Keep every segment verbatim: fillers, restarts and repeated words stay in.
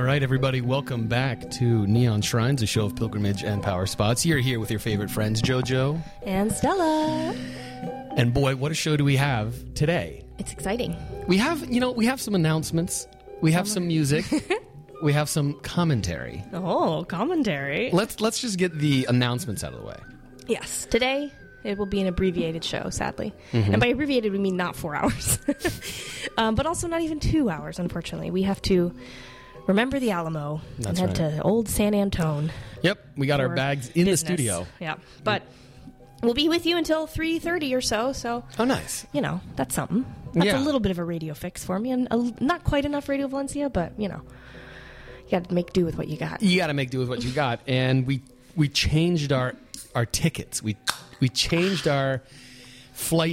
right, everybody, welcome back to Neon Shrines, a show of pilgrimage and power spots. You're here with your favorite friends, JoJo. And Stella. And boy, what a show do we have today. It's exciting. We have, you know, we have some announcements. We have some music. We have some commentary. Oh, commentary. Let's let's just get the announcements out of the way. Yes. Today, it will be an abbreviated show, sadly. Mm-hmm. And by abbreviated, we mean not four hours. um, but also not even two hours, unfortunately. We have to remember the Alamo That's and head right. to old San Antone. Yep, we got our for bags in business. the studio. Yeah. But we'll be with you until three thirty or so, so... Oh, nice. You know, that's something. That's Yeah. a little bit of a radio fix for me. And a, not quite enough Radio Valencia, but, you know, you got to make do with what you got. You got to make do with what you got. And we we changed our our tickets. We we changed our flight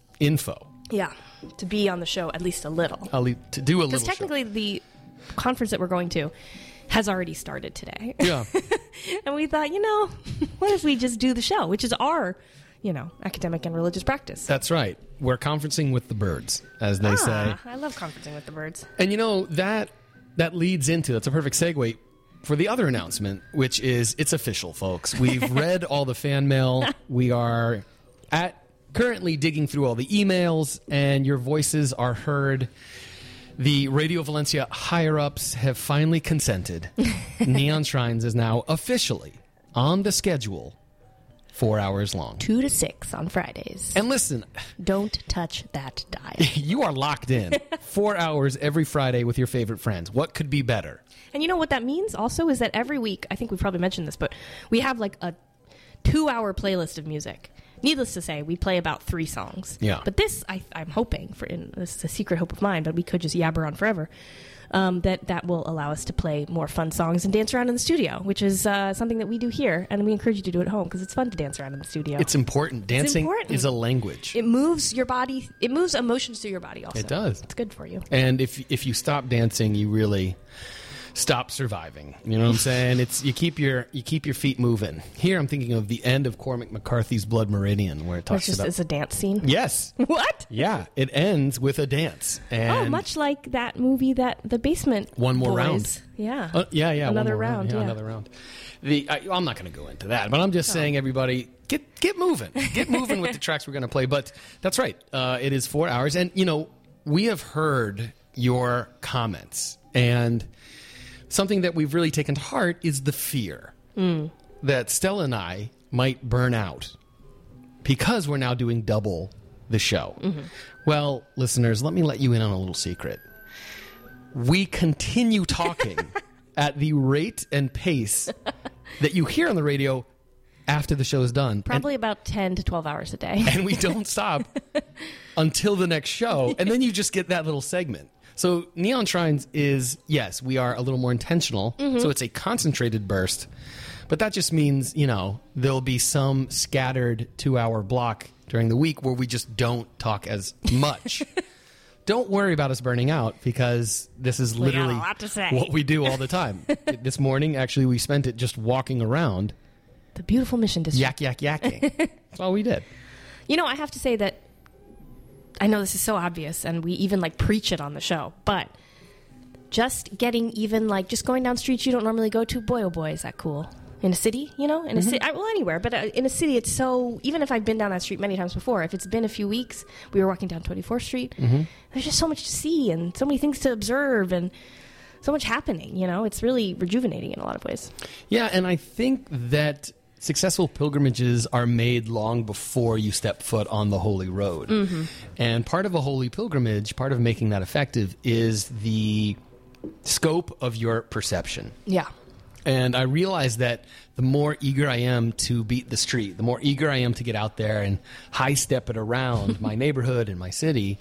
info. Yeah, to be on the show at least a little. I'll leave, to do a Because little technically the conference that we're going to has already started today. show. Yeah. And we thought, you know, what if we just do the show, which is our, you know, academic and religious practice. That's right. We're conferencing with the birds, as they say. Ah, I love conferencing with the birds. And you know, that that leads into, that's a perfect segue for the other announcement, which is it's official, folks. We've read all the fan mail. We are at currently digging through all the emails, and your voices are heard. The Radio Valencia higher-ups have finally consented. Neon Shrines is now officially on the schedule, four hours long. Two to six on Fridays. And listen, Don't touch that dial. you are locked in. Four hours every Friday with your favorite friends. What could be better? And you know what that means also is that every week, I think we probably mentioned this, but we have like a two-hour playlist of music. Needless to say, we play about three songs. Yeah. But this, I, I'm hoping, for in, this is a secret hope of mine, but we could just yabber on forever, um, that that will allow us to play more fun songs and dance around in the studio, which is uh, something that we do here, and we encourage you to do at home because it's fun to dance around in the studio. It's important. Dancing important. is a language. It moves your body. It moves emotions through your body also. It does. It's good for you. And if if you stop dancing, you really stop surviving. You know what I'm saying? It's you keep your you keep your feet moving. Here, I'm thinking of the end of Cormac McCarthy's Blood Meridian, where it It's talks just about it's a dance scene. yes, What? yeah, it ends with a dance. And Oh, much like that movie, that the basement. One More Boys. Round. Yeah. Uh, yeah, yeah, one Another more round, yeah, yeah. another round. The I, I'm not going to go into that, but I'm just saying, everybody, get get moving, get moving with the tracks we're going to play. But that's right, uh, it is four hours, and you know we have heard your comments, and something that we've really taken to heart is the fear Mm. that Stella and I might burn out because we're now doing double the show. Mm-hmm. Well, listeners, let me let you in on a little secret. We continue talking at the rate and pace that you hear on the radio after the show is done. Probably about ten to twelve hours a day. And, and we don't stop until the next show. And then you just get that little segment. So Neon Shrines is, yes, we are a little more intentional. Mm-hmm. So it's a concentrated burst. But that just means, you know, there'll be some scattered two-hour block during the week where we just don't talk as much. Don't worry about us burning out because this is We got a literally lot to say. what we do all the time. This morning, actually, we spent it just walking around, The beautiful Mission District. yak, yak, yakking. That's all we did. You know, I have to say that I know this is so obvious, and we even like preach it on the show, but just getting even like just going down streets you don't normally go to, boy, oh boy, is that cool. In a city, you know, in a city, well, anywhere, but uh, in a city, it's so, even if I've been down that street many times before, if it's been a few weeks, we were walking down twenty-fourth Street, there's just so much to see and so many things to observe and so much happening, you know, it's really rejuvenating in a lot of ways. Yeah, and I think that successful pilgrimages are made long before you step foot on the holy road. Mm-hmm. And part of a holy pilgrimage, part of making that effective, is the scope of your perception. Yeah. And I realize that the more eager I am to beat the street, the more eager I am to get out there and high step it around my neighborhood and my city,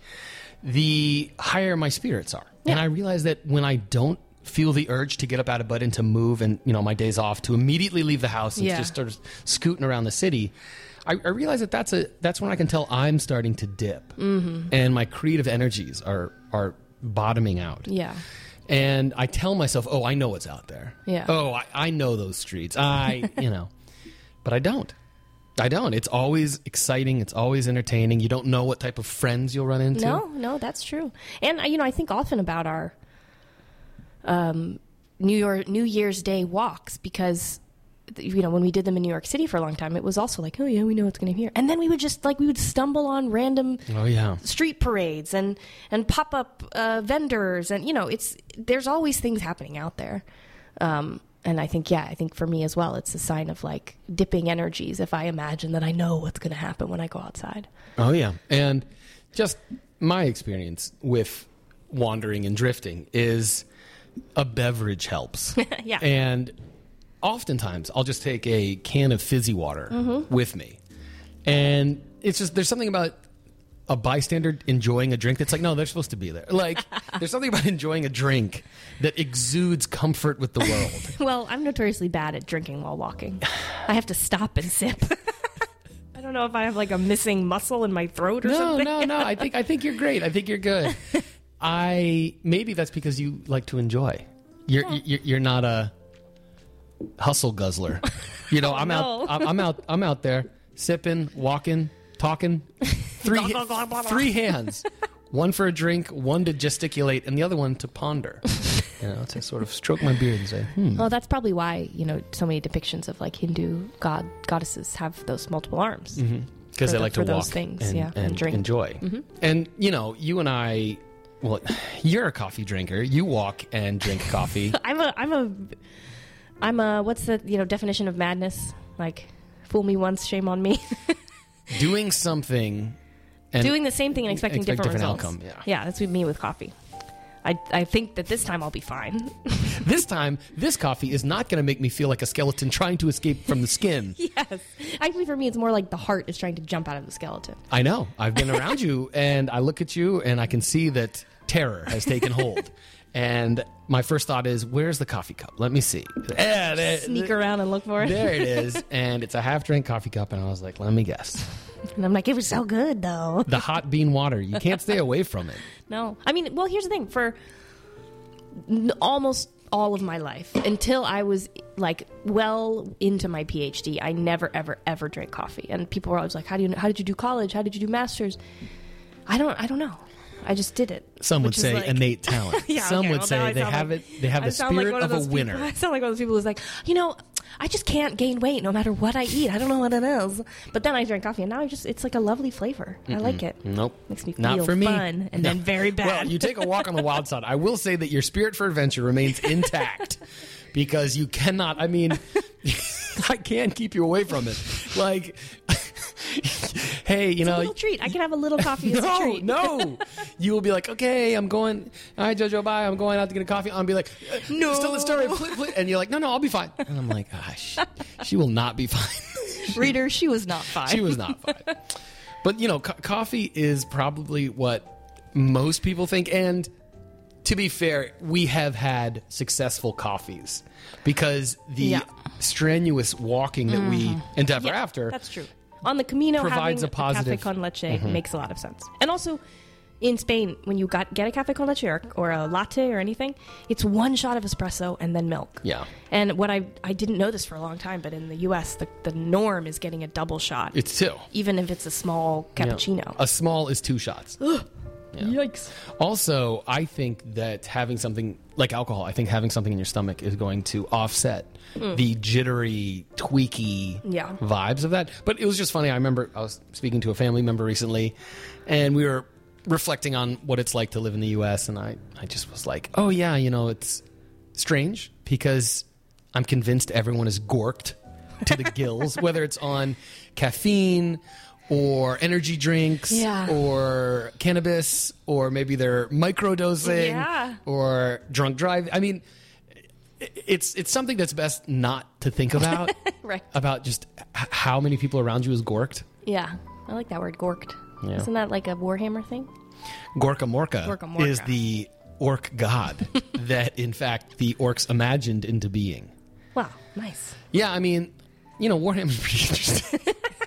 the higher my spirits are. Yeah. And I realize that when I don't feel the urge to get up out of bed and to move and, you know, my days off, to immediately leave the house and Yeah. just start scooting around the city, I, I realize that that's, a, that's when I can tell I'm starting to dip. Mm-hmm. And my creative energies are, are bottoming out. Yeah. And I tell myself, oh, I know what's out there. Yeah. Oh, I, I know those streets. I, you know. But I don't. I don't. It's always exciting. It's always entertaining. You don't know what type of friends you'll run into. No, no, that's true. And, uh, you know, I think often about our, um, New York New Year's Day walks because, you know, when we did them in New York City for a long time, it was also like, oh yeah, we know what's going to be here. And then we would just like, we would stumble on random Oh yeah. street parades and, and pop up uh, vendors. And, you know, it's, there's always things happening out there. Um, and I think, yeah, I think for me as well, it's a sign of like dipping energies if I imagine that I know what's going to happen when I go outside. Oh yeah. And just my experience with wandering and drifting is a beverage helps. Yeah. And oftentimes I'll just take a can of fizzy water Mm-hmm. with me. And it's just, there's something about a bystander enjoying a drink that's like, no, they're supposed to be there. Like, there's something about enjoying a drink that exudes comfort with the world. Well, I'm notoriously bad at drinking while walking. I have to stop and sip. I don't know if I have like a missing muscle in my throat or No, something. no, no. I think I think you're great. I think you're good. I maybe that's because you like to enjoy. You're you're, you're not a hustle guzzler. You know, I'm no. out. I'm, I'm out. I'm out there sipping, walking, talking. Three three hands, one for a drink, one to gesticulate, and the other one to ponder. You know, to sort of stroke my beard and say, hmm. Well, that's probably why, you know, so many depictions of like Hindu god goddesses have those multiple arms. Because For they the- like to for those walk things, and, yeah, and and drink. enjoy. And, you know, you and I, well, you're a coffee drinker. You walk and drink coffee. I'm a, I'm a, I'm a, what's the, you know, definition of madness? Like, fool me once, shame on me. Doing something and Doing the same thing and expecting expect different, different results. outcome, Yeah, that's with me with coffee. I, I think that this time I'll be fine. this time, this coffee is not going to make me feel like a skeleton trying to escape from the skin. Yes. Actually, for me, it's more like the heart is trying to jump out of the skeleton. I know. I've been around you, and I look at you, and I can see that terror has taken hold. And my first thought is, where's the coffee cup? Let me see. Yeah, there, Sneak around and look for it. there it is. And it's a half-drink coffee cup, and I was like, let me guess. And I'm like, it was so good, though. The hot bean water. You can't stay away from it. No. I mean, well, here's the thing. For n- almost all of my life, until I was like well into my PhD, I never, ever, ever drank coffee. And people were always like, how do you, how did you do college? How did you do masters? I don't, I don't know. I just did it. Some would which is say like- innate talent. Yeah, Some okay, would well, now I say they sound have like- it. They have I the sound like spirit one of, a those winner. People, I sound like one of those people who's like, you know, I just can't gain weight no matter what I eat. I don't know what it is. But then I drank coffee, and now I just it's like a lovely flavor. I like it. Nope. Makes me Not feel for me. fun and No. then very bad. Well, you take a walk on the wild side. I will say that your spirit for adventure remains intact because you cannot. I mean, I can't keep you away from it. Like, hey, you It's a know. little treat. I can have a little coffee as a No, treat. no. You will be like, okay, I'm going. All right, Jojo, bye. I'm going out to get a coffee. I'll be like, No. Still the story. Please, please. And you're like, no, no, I'll be fine. And I'm like, gosh, she will not be fine. Reader, she was not fine. She was not fine. But, you know, co- coffee is probably what most people think. And to be fair, we have had successful coffees because the Yeah. strenuous walking that we endeavor Yeah, after. that's true. On the Camino, Provides having a positive- cafe con leche makes a lot of sense. And also, in Spain, when you got get a cafe con leche or, or a latte or anything, it's one shot of espresso and then milk. Yeah. And what I I didn't know this for a long time, but in the U S, the, the norm is getting a double shot, It's two. even if it's a small Yeah. cappuccino. A small is two shots. Yikes! Also, I think that having something like alcohol, I think having something in your stomach is going to offset the jittery, tweaky Yeah. vibes of that. But it was just funny. I remember I was speaking to a family member recently, and we were reflecting on what it's like to live in the U S, and I, I just was like, oh, yeah, you know, it's strange because I'm convinced everyone is gorked to the gills, whether it's on caffeine or energy drinks Yeah. or cannabis, or maybe they're microdosing Yeah. or drunk drive. I mean, i- it's it's something that's best not to think about, Right. about just h- how many people around you is gorked. Yeah, I like that word, gorked. Yeah. Isn't that like a Warhammer thing? Gorka Morka, Gorka Morka. is the orc god that, in fact, the orcs imagined into being. Wow, nice. Yeah, I mean, you know, Warhammer's pretty interesting.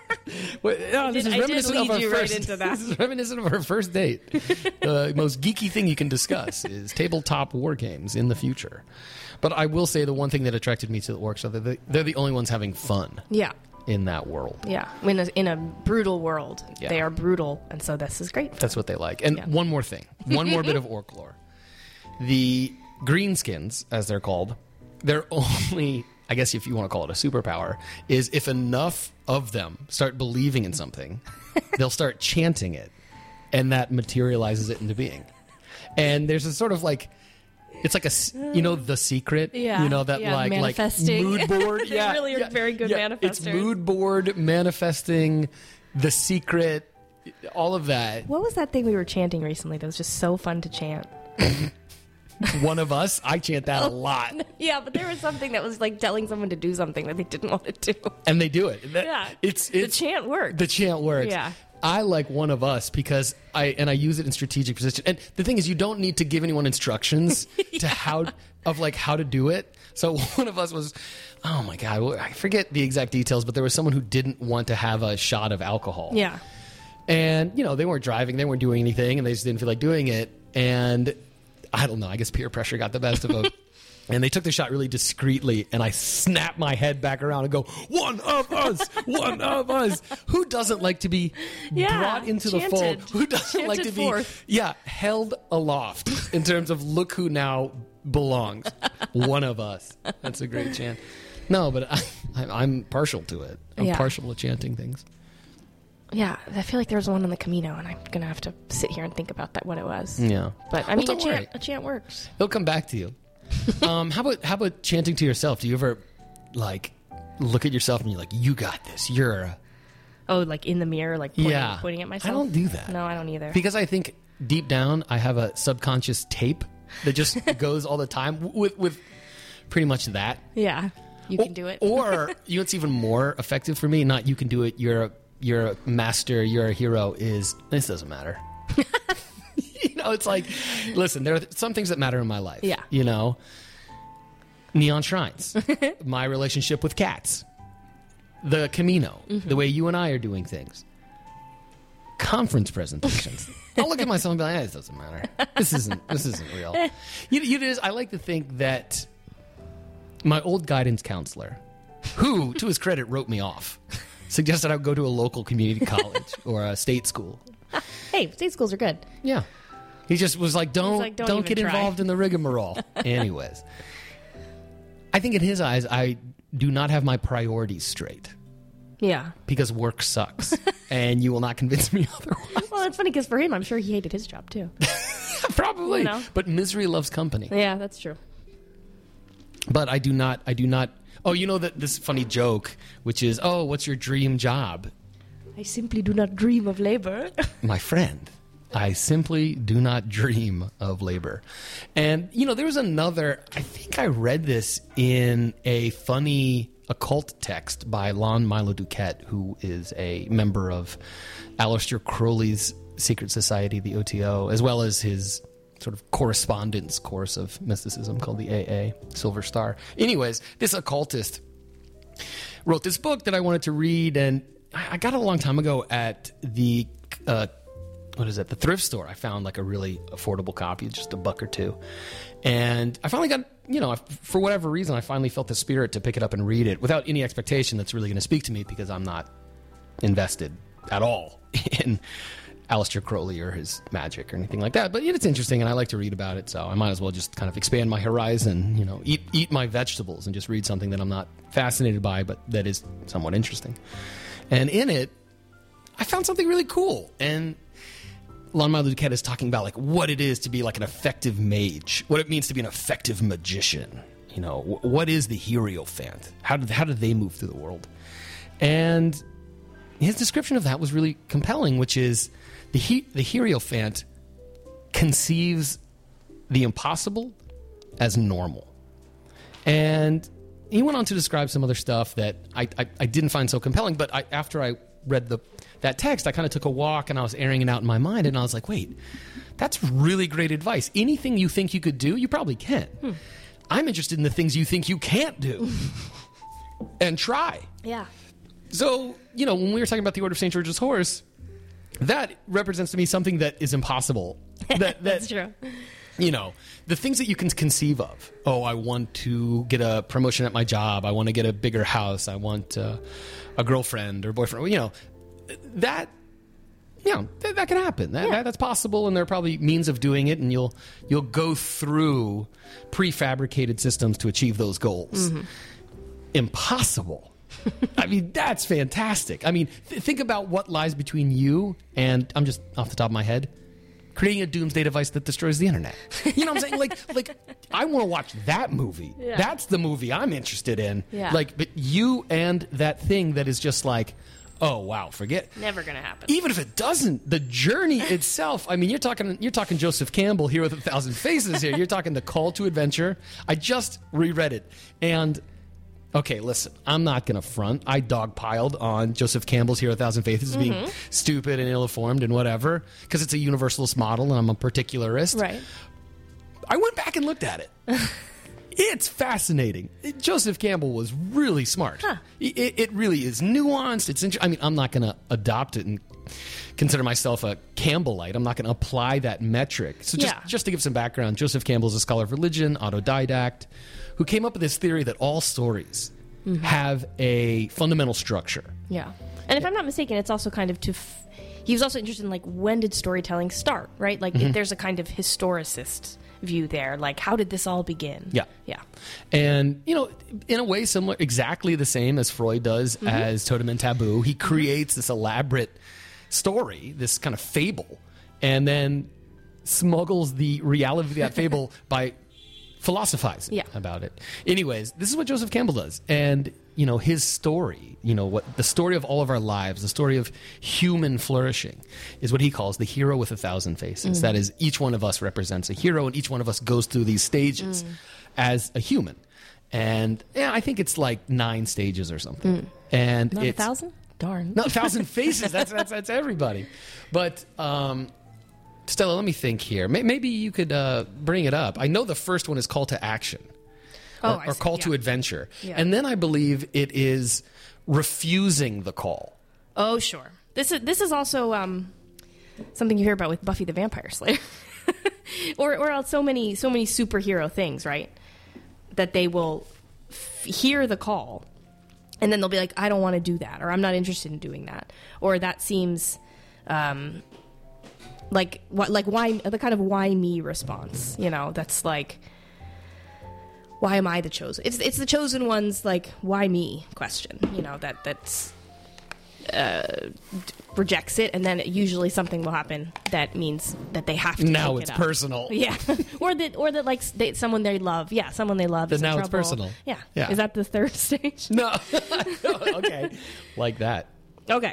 Well, no, this did- is I did reminiscent lead of our you right first. into that. This is reminiscent of our first date. The most geeky thing you can discuss is tabletop war games in the future. But I will say the one thing that attracted me to the orcs are that they- they're the only ones having fun Yeah. in that world. Yeah, in a, in a brutal world, Yeah. they are brutal, and so this is great. That's what they like. And Yeah. one more thing, one more bit of orc lore. The greenskins, as they're called, they're only, I guess if you want to call it a superpower, is if enough of them start believing in something, they'll start chanting it, and that materializes it into being. And there's a sort of like, it's like a, you know, The Secret, yeah, you know, that yeah, like, like mood board. They yeah, really are yeah, very good yeah. manifestors. It's mood board, manifesting, The Secret, all of that. What was that thing we were chanting recently that was just so fun to chant? One of Us, I chant that a lot. Yeah, but there was something that was like telling someone to do something that they didn't want to do. And they do it. That, Yeah. It's, it's the chant works. The chant works. Yeah. I like One of Us because I and I use it in strategic position. And the thing is, you don't need to give anyone instructions yeah. to how of like how to do it. So One of Us was, oh my god, I forget the exact details, but there was someone who didn't want to have a shot of alcohol. Yeah, and you know they weren't driving, they weren't doing anything, and they just didn't feel like doing it. And I don't know, I guess peer pressure got the best of them. And they took the shot really discreetly, and I snapped my head back around and go, one of us, one of us. Who doesn't like to be yeah, brought into chanted, the fold? Who doesn't like to be, forth. yeah, held aloft in terms of look who now belongs. One of us. That's a great chant. No, but I, I, I'm partial to it. I'm yeah. partial to chanting things. Yeah, I feel like there was one on the Camino, and I'm going to have to sit here and think about that, what it was. Yeah. But, I well, mean, a chant, worry. a chant works. It'll come back to you. um, how about how about chanting to yourself? Do you ever like look at yourself and you're like, you got this? You're a... Oh, like in the mirror, like pointing, yeah. pointing at myself? I don't do that. No, I don't either. Because I think deep down I have a subconscious tape that just goes all the time with with pretty much that. Yeah, you o- can do it. Or you know what's even more effective for me? Not you can do it. You're a, you're a master. You're a hero. Is this doesn't matter. You know, it's like, listen, there are some things that matter in my life. Yeah. You know, neon shrines, my relationship with cats, the Camino, mm-hmm. the way you and I are doing things, conference presentations. I'll look at myself and be like, eh, this doesn't matter. This isn't, this isn't real. You, you just, I like to think that my old guidance counselor, who, to his credit, wrote me off, suggested I would go to a local community college or a state school. Hey, state schools are good. Yeah. He just was like, don't like, don't don't even get try. involved in the rigmarole. Anyways. I think in his eyes, I do not have my priorities straight. Yeah. Because work sucks. And you will not convince me otherwise. Well, it's funny because for him, I'm sure he hated his job too. Probably. You know? But misery loves company. Yeah, that's true. But I do not, I do not, oh, you know that this funny joke, which is, oh, what's your dream job? I simply do not dream of labor. My friend. I simply do not dream of labor. And, you know, there was another, I think I read this in a funny occult text by Lon Milo Duquette, who is a member of Aleister Crowley's secret society, the O T O, as well as his sort of correspondence course of mysticism called the A A, Silver Star. Anyways, this occultist wrote this book that I wanted to read, and I got it a long time ago at the... Uh, what is it? The thrift store. I found like a really affordable copy, just a buck or two. And I finally got, you know, for whatever reason, I finally felt the spirit to pick it up and read it without any expectation that's really going to speak to me because I'm not invested at all in Aleister Crowley or his magic or anything like that. But it's interesting and I like to read about it. So I might as well just kind of expand my horizon, you know, eat, eat my vegetables and just read something that I'm not fascinated by, but that is somewhat interesting. And in it, I found something really cool. And Lon Milo Duquette is talking about like what it is to be like an effective mage, what it means to be an effective magician. You know, wh- what is the Hierophant? How did how did they move through the world? And his description of that was really compelling, which is the he- the Hierophant conceives the impossible as normal. And he went on to describe some other stuff that I I, I didn't find so compelling, but I, after I read the that text, I kind of took a walk and I was airing it out in my mind and I was like, wait, that's really great advice. Anything you think you could do, you probably can. Hmm. I'm interested in the things you think you can't do and try. Yeah. So, you know, when we were talking about the Order of Saint George's Horse, that represents to me something that is impossible. That, that That's true. You know, the things that you can conceive of. Oh, I want to get a promotion at my job. I want to get a bigger house. I want uh, a girlfriend or boyfriend. You know, that you know, th- that can happen. That, Yeah. that, that's possible, and there are probably means of doing it, and you'll you'll go through prefabricated systems to achieve those goals. Mm-hmm. Impossible. I mean, that's fantastic. I mean, th- think about what lies between you and, I'm just off the top of my head, creating a doomsday device that destroys the internet. You know what I'm saying? Like, like I want to watch that movie. Yeah. That's the movie I'm interested in. Yeah. Like, but you and that thing that is just like, oh wow, forget. Never gonna happen. Even if it doesn't, the journey itself. I mean, you're talking you're talking Joseph Campbell, Hero with a Thousand Faces. Here, you're talking The Call to Adventure. I just reread it, and okay, listen, I'm not gonna front. I dogpiled on Joseph Campbell's Hero with a Thousand Faces as being Mm-hmm. stupid and ill-informed and whatever, because it's a universalist model, and I'm a particularist. Right. I went back and looked at it. It's fascinating. Joseph Campbell was really smart. Huh. It, it really is nuanced. It's. Inter- I mean, I'm not going to adopt it and consider myself a Campbellite. I'm not going to apply that metric. So just, Yeah. just to give some background, Joseph Campbell is a scholar of religion, autodidact, who came up with this theory that all stories Mm-hmm. have a fundamental structure. Yeah. And if I'm not mistaken, it's also kind of to. F- he was also interested in like when did storytelling start, right? Like Mm-hmm. if there's a kind of historicist view there, like how did this all begin? Yeah. Yeah. And, you know, in a way similar, exactly the same as Freud does Mm-hmm. as Totem and Taboo. He creates this elaborate story, this kind of fable, and then smuggles the reality of that fable by philosophizing Yeah. about it. Anyways, this is what Joseph Campbell does. And, you know, his story, you know, what the story of all of our lives, the story of human flourishing is what he calls the hero with a thousand faces. That is, each one of us represents a hero, and each one of us goes through these stages as a human. And yeah, I think it's like nine stages or something. And Not a it's thousand? Darn. not a thousand faces. That's that's that's everybody. But um, Stella, let me think here. May- Maybe you could uh, bring it up. I know the first one is Call to Action, or, Oh, I or see. Call to Yeah. Adventure, Yeah. and then I believe it is refusing the call. Oh, sure. This is this is also um, something you hear about with Buffy the Vampire Slayer, or or else so many so many superhero things, right? That they will f- hear the call, and then they'll be like, "I don't want to do that," or "I'm not interested in doing that," or "That seems." Um, like what like why the kind of why me response, you know, that's like, why am I the chosen? It's it's the chosen one's like why me question, you know, that that's uh, d- rejects it, and then usually something will happen that means that they have to. Now take it's it up. personal. Yeah, or that or that like they, someone they love, yeah, someone they love. Then is in now it's trouble. personal. Yeah. Yeah. Is that the third stage? No, okay, like that. Okay.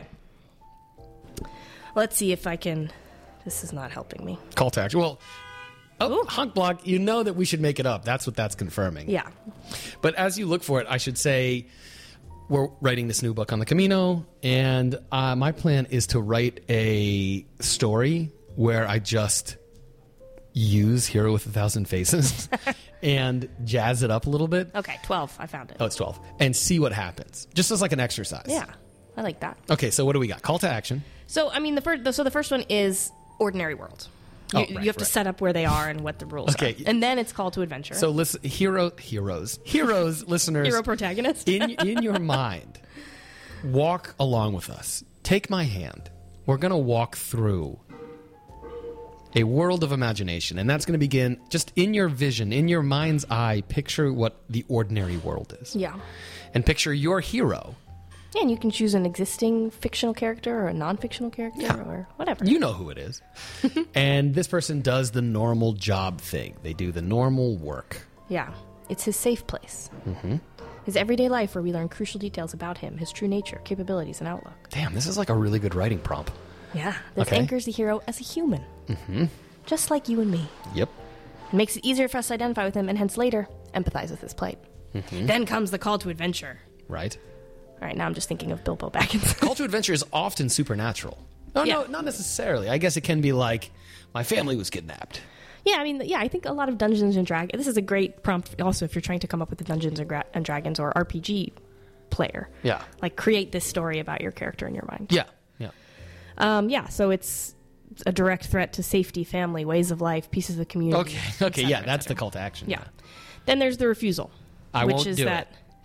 Let's see if I can. This is not helping me. Call to Action. Well, oh, Ooh. Hunk Block, you know that we should make it up. That's what that's confirming. Yeah. But as you look for it, I should say we're writing this new book on the Camino, and uh, my plan is to write a story where I just use Hero with a Thousand Faces and jazz it up a little bit. Okay. Twelve. I found it. Oh, it's twelve. And see what happens, just as like an exercise. Yeah. I like that. Okay, so what do we got? Call to Action. So I mean, the first. So the first one is Ordinary World. You, Oh, right, you have to right. set up where they are and what the rules Okay. are, and then it's Call to Adventure. So listen, hero, heroes, heroes, listeners. hero protagonist. in in your mind, walk along with us. Take my hand. We're going to walk through a world of imagination, and that's going to begin just in your vision, in your mind's eye. Picture what the ordinary world is, Yeah. and picture your hero. Yeah, and you can choose an existing fictional character or a non-fictional character Yeah. or whatever. You know who it is. And this person does the normal job thing. They do the normal work. Yeah, it's his safe place. Mm-hmm. His everyday life where we learn crucial details about him, his true nature, capabilities, and outlook. Damn, this is like a really good writing prompt. Yeah, this Okay. anchors the hero as a human. Mm-hmm. Just like you and me. Yep. It makes it easier for us to identify with him and hence later empathize with his plight. Mm-hmm. Then comes the call to adventure. Right. All right, now I'm just thinking of Bilbo Baggins. Call to Adventure is often supernatural. No, no, Yeah. not necessarily. I guess it can be like, my family was kidnapped. Yeah, I mean, yeah, I think a lot of Dungeons and Dragons. This is a great prompt also if you're trying to come up with a Dungeons and, Gra- and Dragons or R P G player. Yeah. Like create this story about your character in your mind. Yeah. Yeah. Um, yeah, so it's a direct threat to safety, family, ways of life, pieces of the community. Okay. et Okay. cetera, Yeah. et That's the cetera. call to action. Yeah. Then there's the refusal, I which won't is do that it.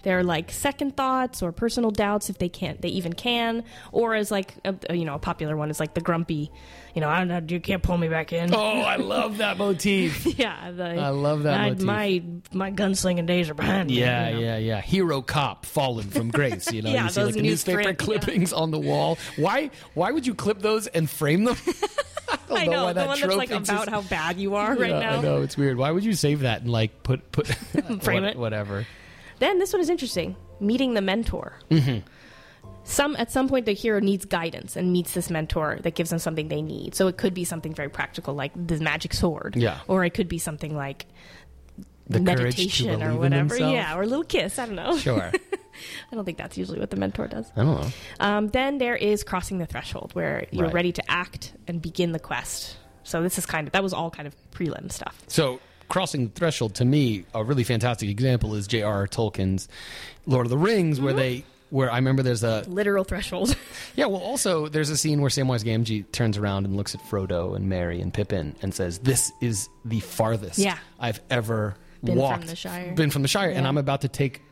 their like second thoughts or personal doubts if they can't, they even can, or as like a, you know, a popular one is like the grumpy, you know, I don't know, you can't pull me back in. Oh, I love that motif. Yeah, the, I love that I, motif. My my gunslinging days are behind me. Yeah, you know? yeah, yeah. Hero cop fallen from grace. You know, Yeah, you see those like newspaper newsprint, clippings on the wall. Why? Why would you clip those and frame them? I don't I know, know why the that one trope that's like exists. about how bad you are right Yeah, now. I know, it's weird. Why would you save that and like put put Frame what- it. whatever? Then this one is interesting. Meeting the mentor. Mm-hmm. Some at some point the hero needs guidance and meets this mentor that gives them something they need. So it could be something very practical like the magic sword. Yeah. Or it could be something like The courage to meditation believe or in whatever. themselves? Yeah, or a little kiss. I don't know. Sure. I don't think that's usually what the mentor does. I don't know. Um, then there is crossing the threshold, where you're Right. ready to act and begin the quest. So this is kind of that was all kind of prelim stuff. So, crossing the threshold, to me, a really fantastic example is J R R. Tolkien's Lord of the Rings, Mm-hmm. where they, where I remember there's a, Literal threshold. yeah, well, also there's a scene where Samwise Gamgee turns around and looks at Frodo and Merry and Pippin and says, "This is the farthest Yeah. I've ever Been from walked, the Shire. been from the Shire, and Yeah. I'm about to take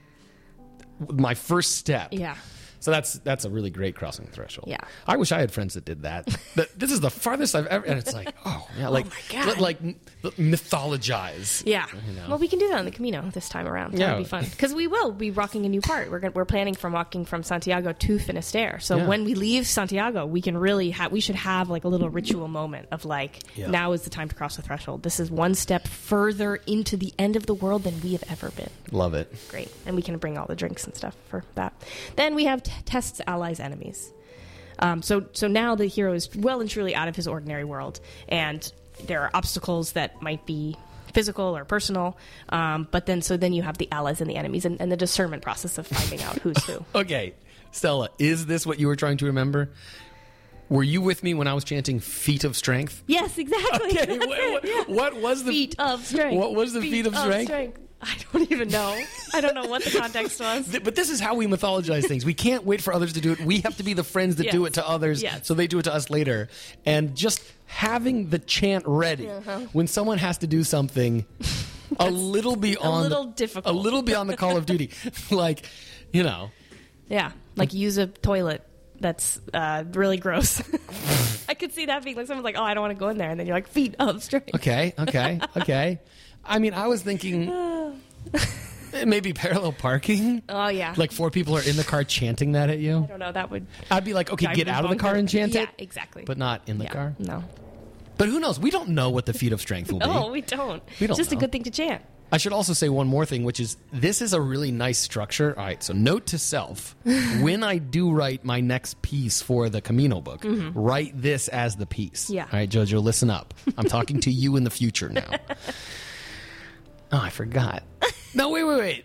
my first step." Yeah. So that's that's a really great crossing the threshold. Yeah. I wish I had friends that did that. That this is the farthest I've ever, and it's like, oh yeah, like my God. like m- mythologize. Yeah. You know. Well, we can do that on the Camino this time around. Yeah. That'll be fun. Because we will be rocking a new part. We're gonna, we're planning from walking from Santiago to Finisterre. So Yeah. when we leave Santiago, we can really have, we should have like a little ritual moment of like, Yeah. now is the time to cross the threshold. This is one step further into the end of the world than we have ever been. Love it. Great. And we can bring all the drinks and stuff for that. Then we have t- tests, allies, enemies. Um, so so now the hero is well and truly out of his ordinary world, and there are obstacles that might be physical or personal. Um, but then so then you have the allies and the enemies, and, and the discernment process of finding out who's who. Okay, Stella, is this what you were trying to remember? Were you with me when I was chanting "Feet of Strength"? Yes, exactly. Okay, what, what, what was the Feet of strength. What was the feet, of strength? I don't even know. I don't know what the context was. Th- But this is how we mythologize things. We can't wait for others to do it. We have to be the friends that do Yes. it to others, Yes. so they do it to us later. And just having the chant ready Uh-huh. when someone has to do something a little beyond little difficult. a little beyond the call of duty, like you know. Yeah, like use a toilet that's uh, really gross. I could see that being like someone's like, "Oh, I don't want to go in there," and then you're like, "Feet of strength." Okay, okay, okay. I mean, I was thinking maybe parallel parking. Oh yeah, Like four people are in the car chanting that at you. I don't know. That would I'd be like, okay, drive get me out of the car bonkers. and chant yeah, it, exactly. but not in the yeah, car. no, But who knows? We don't know what the feat of strength will be. no, we don't. We don't It's just know. a good thing to chant. I should also say one more thing, which is this is a really nice structure. All right, so note to self: when I do write my next piece for the Camino book, write this as the piece. Mm-hmm. Yeah. All right, Jojo, listen up. I'm talking to you in the future now. Oh, I forgot. No, wait, wait, wait.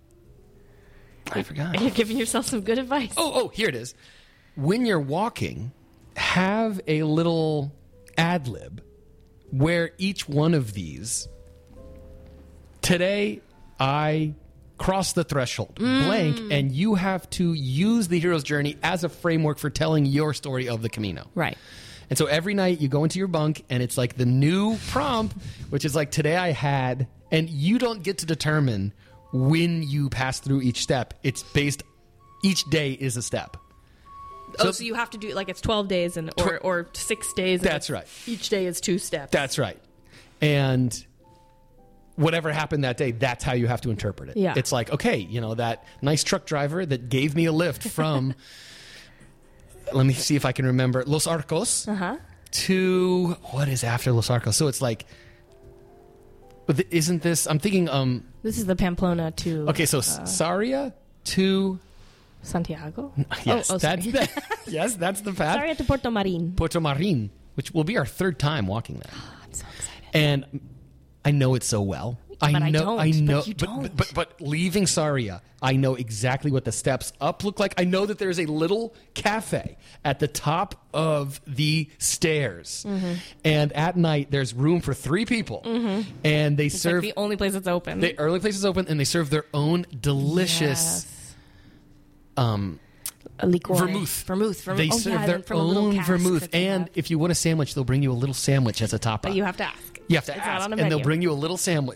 I forgot. You're giving yourself some good advice. Oh, oh, here it is. When you're walking, have a little ad lib where each one of these. Today, I cross the threshold, blank, and you have to use the hero's journey as a framework for telling your story of the Camino. Right. And so every night you go into your bunk and it's like the new prompt, which is like, today I had, and you don't get to determine when you pass through each step. It's based, each day is a step. oh, so you have to do like it's twelve days and or, Tw- or six days. and That's right. Each day is two steps. That's right. And whatever happened that day, that's how you have to interpret it. Yeah. It's like, okay, you know, that nice truck driver that gave me a lift from, let me see if I can remember, Los Arcos Uh-huh. to, what is after Los Arcos? So it's like, but th- isn't this, I'm thinking, um, This is the Pamplona to okay, so uh, Saria to, Santiago. yes, oh, oh, that's sorry. the, yes, that's the path. Saria to Puerto Marin. Puerto Marin, which will be our third time walking that. I'm so excited. And I know it so well. I But I know, don't, I but know, you but, don't. but, but leaving Saria, I know exactly what the steps up look like. I know that there's a little cafe at the top of the stairs, Mm-hmm. and at night there's room for three people, and they It's serve like the only place that's open. the early places open, and they serve their own delicious. Yes. Um, A liqueur. vermouth. Vermouth. vermouth. They oh, serve yeah, their from a little own cask vermouth, that they and have. if you want a sandwich, they'll bring you a little sandwich as a top. But you have to ask. You have to It's not ask, on a and they'll menu. bring you a little sandwich.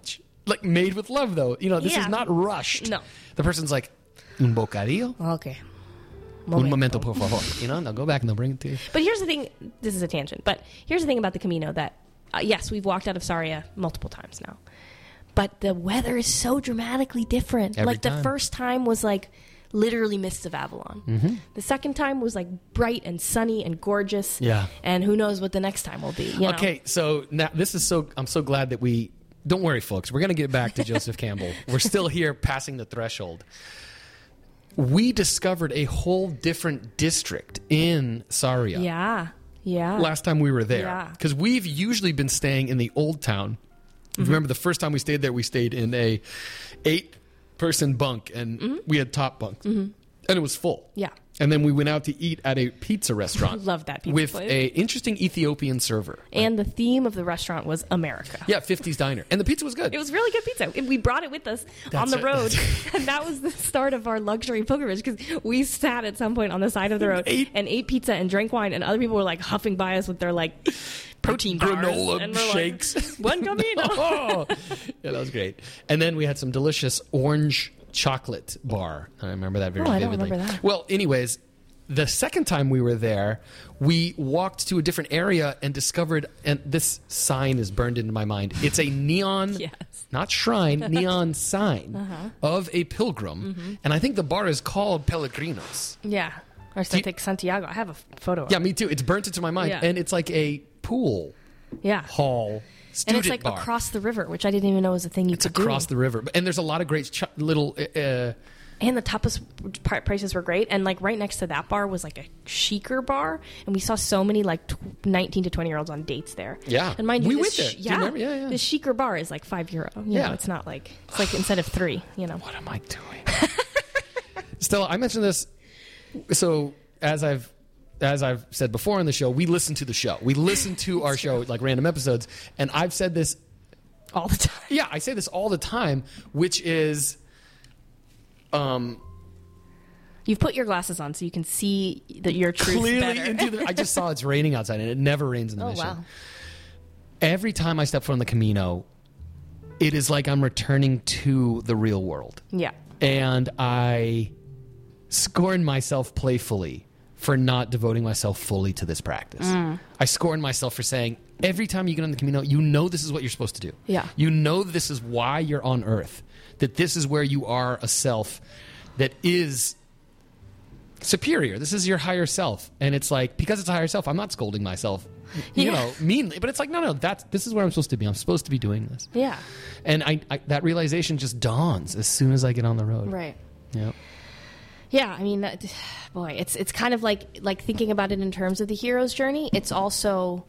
like made with love, though. You know, this Yeah. is not rushed. No. The person's like, un bocadillo? Okay. Un momento, por favor. You know, and they'll go back and they'll bring it to you. But here's the thing. This is a tangent. But here's the thing about the Camino that, uh, yes, we've walked out of Sarria multiple times now. But the weather is so dramatically different. Every like the time. first time was like literally Mists of Avalon. Mm-hmm. The second time was like bright and sunny and gorgeous. Yeah. And who knows what the next time will be. You know? Okay, so now this is so, I'm so glad that we, don't worry, folks. We're going to get back to Joseph Campbell. We're still here passing the threshold. We discovered a whole different district in Sarria. Yeah. Yeah. Last time we were there. Yeah. Because we've usually been staying in the old town. Mm-hmm. Remember the first time we stayed there, we stayed in a eight person bunk and Mm-hmm. we had top bunks. Mm-hmm. And it was full. Yeah. And then we went out to eat at a pizza restaurant. Love that pizza with place. a interesting Ethiopian server. And the theme of the restaurant was America. Yeah, fifties diner. And the pizza was good. It was really good pizza. And we brought it with us That's on the it. road. And that was the start of our luxury pilgrimage because we sat at some point on the side of the road Ate- and ate pizza and drank wine. And other people were like huffing by us with their like protein bars. Granola and we're shakes. Like, Buen camino. Oh, yeah, that was great. And then we had some delicious orange chocolate bar. I remember that very Oh, I don't vividly. remember that. Well, anyways, the second time we were there, we walked to a different area and discovered, and this sign is burned into my mind. It's a neon, Yes. not shrine, neon sign Uh-huh. of a pilgrim. Mm-hmm. And I think the bar is called Pellegrinos. Yeah. Or I Do you- think Santiago. I have a f- photo of Yeah, it. me too. It's burnt into my mind. Yeah. And it's like a pool Yeah. hall And student it's like bar. across the river, which I didn't even know was a thing you It's could across do. the river. And there's a lot of great ch- little... Uh, And the tapas pri- prices were great. And like right next to that bar was like a chicer bar. And we saw so many like tw- nineteen to twenty year olds on dates there. Yeah. And mind you, We this went there. sh- Do you yeah, remember? Yeah, yeah. the chicer bar is like five euro. You Yeah. know, it's not like, it's like instead of three, you know. what am I doing? Stella, I mentioned this. So as I've as I've said before on the show, we listen to the show. We listen to our show, like random episodes. And I've said this, All the time. yeah, I say this all the time, which is, um, You've put your glasses on so you can see that your truth clearly better. into the. I just saw it's raining outside, and it never rains in the Oh, mission. wow. Every time I step foot on the Camino, it is like I'm returning to the real world. Yeah. And I scorn myself playfully for not devoting myself fully to this practice. Mm. I scorn myself for saying, every time you get on the Camino, you know this is what you're supposed to do. Yeah. You know this is why you're on Earth, that this is where you are a self that is superior. This is your higher self. And it's like, because it's a higher self, I'm not scolding myself, you Yeah. know, meanly. But it's like, no, no, that's, this is where I'm supposed to be. I'm supposed to be doing this. Yeah. And I, I that realization just dawns as soon as I get on the road. Right. Yep. Yeah, I mean, that, boy, it's it's kind of like like thinking about it in terms of the hero's journey. It's also,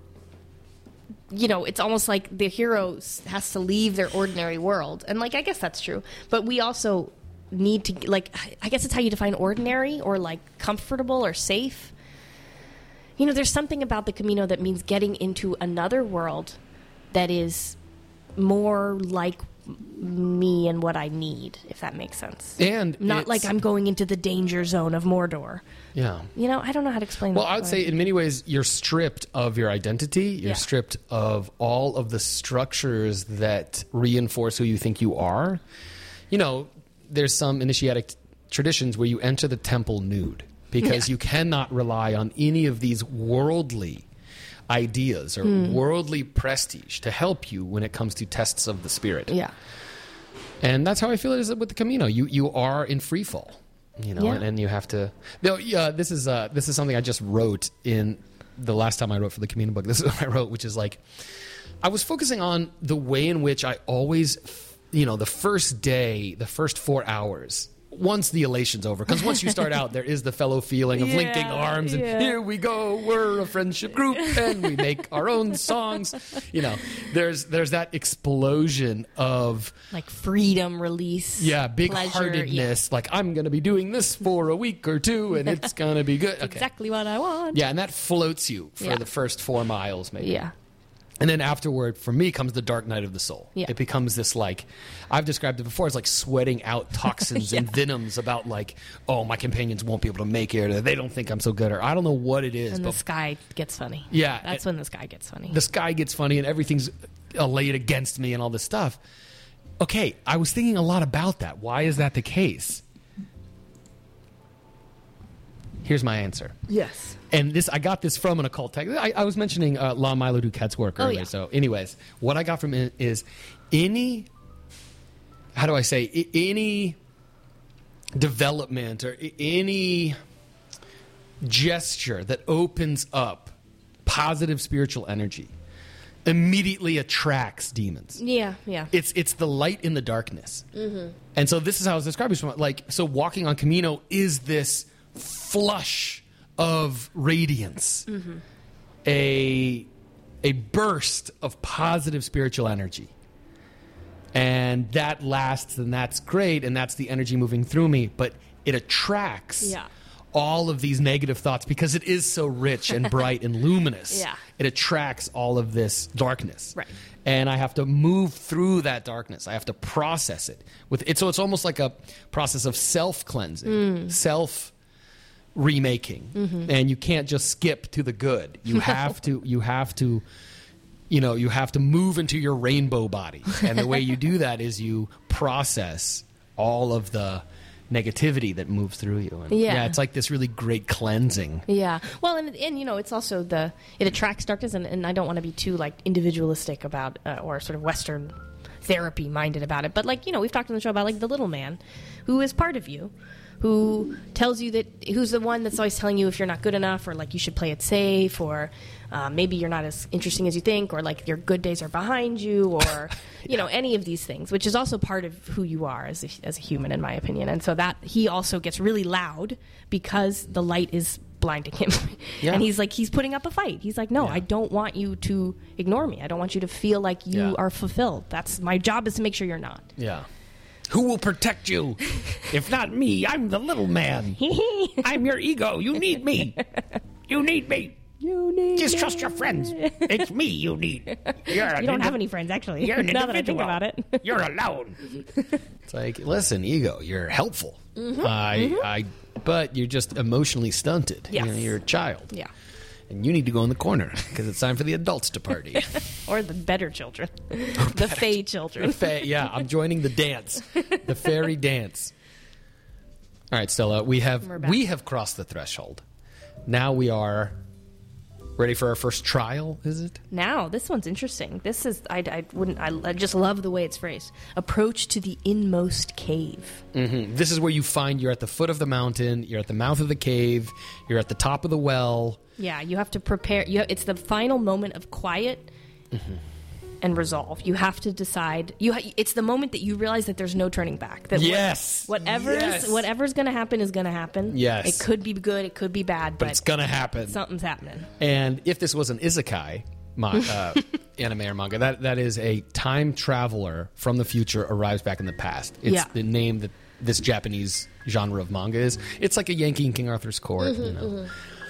you know, it's almost like the hero s- has to leave their ordinary world, and like I guess that's true. But we also need to like I guess it's how you define ordinary or like comfortable or safe. You know, there's something about the Camino that means getting into another world that is more like me and what I need, if that makes sense. And Not it's- like I'm going into the danger zone of Mordor. Yeah. You know, I don't know how to explain Well, that. I would but- say in many ways you're stripped of your identity. You're Yeah. stripped of all of the structures that reinforce who you think you are. You know, there's some initiatic t- traditions where you enter the temple nude because Yeah. you cannot rely on any of these worldly ideas or Hmm. worldly prestige to help you when it comes to tests of the spirit. Yeah. And that's how I feel it is with the Camino. You you are in free fall, you know, Yeah. and, and you have to. No, yeah, this is uh, this is something I just wrote in the last time I wrote for the Camino book. This is what I wrote, which is like, I was focusing on the way in which I always, you know, the first day, the first four hours. Once the elation's over, because once you start out, there is the fellow feeling of Yeah, linking arms and yeah. here we go, we're a friendship group and we make our own songs. You know, there's there's that explosion of Like freedom, release. yeah, big pleasure, heartedness. Like I'm going to be doing this for a week or two, and it's going to be good. yeah. Okay. Exactly what I want. Yeah, and that floats you for Yeah. the first four miles, maybe. Yeah. And then afterward, for me, comes the dark night of the soul. Yeah. It becomes this, like, I've described it before as like sweating out toxins and venoms about, like, oh, my companions won't be able to make it, or they don't think I'm so good, or I don't know what it is. And but the sky gets funny. Yeah, That's it- when the sky gets funny. the sky gets funny and everything's allayed against me and all this stuff. okay, I was thinking a lot about that. Why is that the case? Here's my answer. Yes. And this, I got this from an occult text. I, I was mentioning uh, La Milo Duquette's work earlier. Oh, yeah. So, anyways, what I got from it is any, how do I say, I- any development or I- any gesture that opens up positive spiritual energy immediately attracts demons. Yeah, yeah. It's it's the light in the darkness. Mm-hmm. And so this is how I was describing it. Like, so walking on Camino is this flush of radiance, mm-hmm. a a burst of positive spiritual energy, and that lasts, and that's great, and that's the energy moving through me. But it attracts Yeah. all of these negative thoughts because it is so rich and bright and luminous. Yeah. It attracts all of this darkness, Right. and I have to move through that darkness. I have to process it with it. So it's almost like a process of self cleansing, Mm. self remaking, Mm-hmm. and you can't just skip to the good. You have to. You have to. You know, you have to move into your rainbow body, and the way you do that is you process all of the negativity that moves through you. And Yeah. yeah, it's like this really great cleansing. Yeah. Well, and, and you know, it's also the, it attracts darkness, and, and I don't want to be too, like, individualistic about, uh, or sort of Western therapy minded about it. But, like, you know, we've talked on the show about, like, the little man who is part of you, who tells you that, who's the one that's always telling you if you're not good enough, or, like, you should play it safe, or uh, maybe you're not as interesting as you think, or, like, your good days are behind you, or, you know, any of these things, which is also part of who you are as a, as a human, in my opinion. And so that he also gets really loud because the light is blinding him. Yeah. And he's like, he's putting up a fight. He's like, no, Yeah. I don't want you to ignore me. I don't want you to feel like you Yeah. are fulfilled. That's my job, is to make sure you're not. Yeah. Who will protect you? If not me, I'm the little man. I'm your ego. You need me. You need me. You need Just me. trust your friends. It's me you need. You're an You don't have indi- any friends, actually. You're an now that I think individual. about it. You're alone. It's like, listen, ego, you're helpful. Mm-hmm. I, I, but you're just emotionally stunted. Yes. You know, you're a child. Yeah. And you need to go in the corner because it's time for the adults to party. Or the better children. the Fae children. Fa- yeah, I'm joining the dance, the fairy dance. All right, Stella, we have We're back. we have crossed the threshold. Now we are ready for our first trial. Is it? Now, this one's interesting. This is, I, I wouldn't, I, I just love the way it's phrased. Approach to the inmost cave. Mm-hmm. This is where you find you're at the foot of the mountain, you're at the mouth of the cave, you're at the top of the well. Yeah, you have to prepare. You have, it's the final moment of quiet Mm-hmm. and resolve. You have to decide. You, ha, it's the moment that you realize that there's no turning back. That Yes. what, whatever's Yes. whatever's going to happen is going to happen. Yes. it could be good, it could be bad, But but, it's gonna happen. something's happening. And if this was an isekai ma- uh, anime or manga, that that is a time traveler from the future arrives back in the past. It's Yeah. the name that this Japanese genre of manga is. It's like a Yankee in King Arthur's court. Mm-hmm, you know.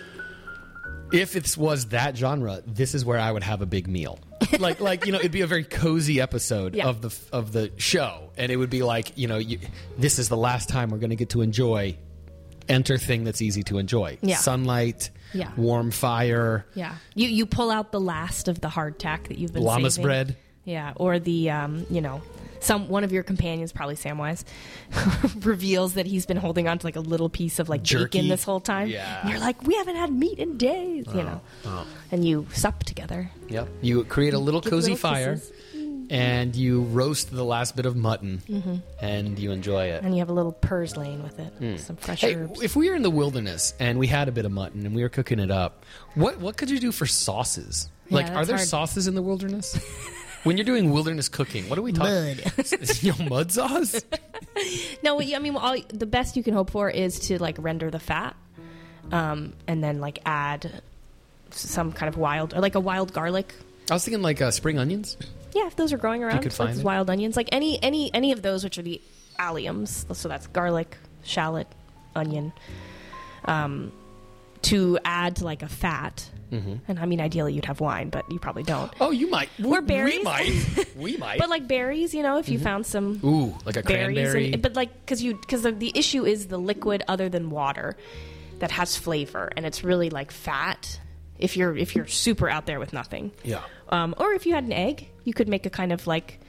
If this was that genre, this is where I would have a big meal. like, like you know, it'd be a very cozy episode Yeah. of the of the show, and it would be like, you know, you, this is the last time we're going to get to enjoy. Enter thing that's easy to enjoy. Yeah. Sunlight. Yeah. Warm fire. Yeah, you you pull out the last of the hardtack that you've been Llama's saving. bread. Yeah, or the um, you know, some one of your companions, probably Samwise, reveals that he's been holding on to like a little piece of like Jerky. bacon this whole time. Yeah. And you're like, we haven't had meat in days, you know. oh. And you sup together. Yep. You create a little Give cozy little fire, kisses. and you roast the last bit of mutton, Mm-hmm. and you enjoy it. And you have a little purslane with it, some fresh Hey, herbs. if we were in the wilderness and we had a bit of mutton and we were cooking it up, what what could you do for sauces? Yeah, Like, are that's there hard. sauces in the wilderness? When you're doing wilderness cooking, what are we talking? Mud. you know, mud sauce. No, I mean, all, the best you can hope for is to like render the fat, um, and then like add some kind of wild, or like a wild garlic. I was thinking like uh, spring onions. Yeah, if those are growing around, could so find it's it. wild onions, like any any any of those, which are the alliums. So that's garlic, shallot, onion. Um, to add to like a fat, Mm-hmm. and I mean, ideally you'd have wine, but you probably don't. Oh, you might. Or We- berries. We might. We might. But like berries, you know, if you found some Ooh, like a berries, cranberry. and, but like because you because the, the issue is the liquid other than water that has flavor, and it's really like fat. If you're if you're super out there with nothing, yeah. um, or if you had an egg, you could make a kind of like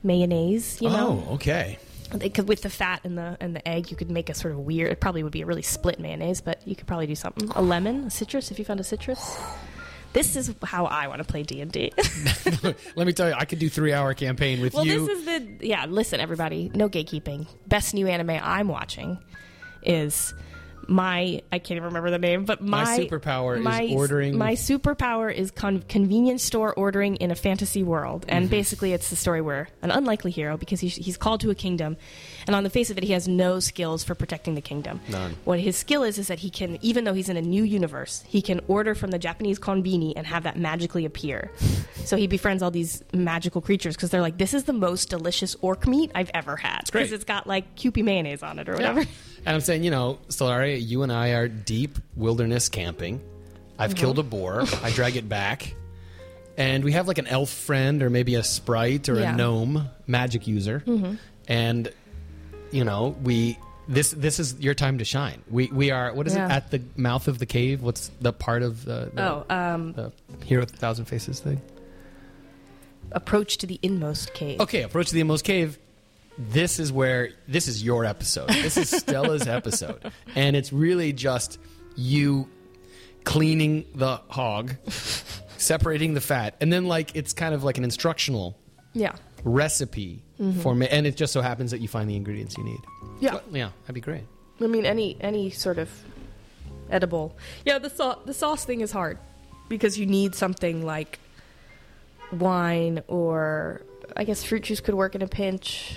mayonnaise, you know? Oh, okay. They could, with the fat and the and the egg, you could make a sort of weird. It probably would be a really split mayonnaise, but you could probably do something. A lemon, a citrus. If you found a citrus, this is how I want to play D and D. Let me tell you, I could do three hour campaign with well, you. this is the yeah. Listen, everybody, no gatekeeping. Best new anime I'm watching is my. I can't even remember the name, but my, My superpower my, is ordering. My superpower is con- convenience store ordering in a fantasy world, and mm-hmm. basically, it's the story where an unlikely hero, because he's, he's called to a kingdom, and on the face of it, he has no skills for protecting the kingdom. None. What his skill is is that he can, even though he's in a new universe, he can order from the Japanese konbini and have that magically appear. So he befriends all these magical creatures because they're like, "This is the most delicious orc meat I've ever had," because it's got like Kewpie mayonnaise on it or whatever. Yeah. And I'm saying, you know, Stellaria, you and I are deep wilderness camping. I've mm-hmm. killed a boar. I drag it back. And we have like an elf friend or maybe a sprite or yeah. a gnome magic user. Mm-hmm. And, you know, we this this is your time to shine. We we are, what is yeah. it, at the mouth of the cave? What's the part of the, the, oh, um, the Hero with a Thousand Faces thing? Approach to the inmost cave. Okay, approach to the inmost cave. This is where, this is your episode. This is Stella's episode. And it's really just you cleaning the hog, separating the fat, and then like it's kind of like an instructional yeah. recipe mm-hmm. for me. And it just so happens that you find the ingredients you need. Yeah. So, yeah, that'd be great. I mean, any any sort of edible. Yeah, the, sau- the sauce thing is hard because you need something like wine or I guess fruit juice could work in a pinch.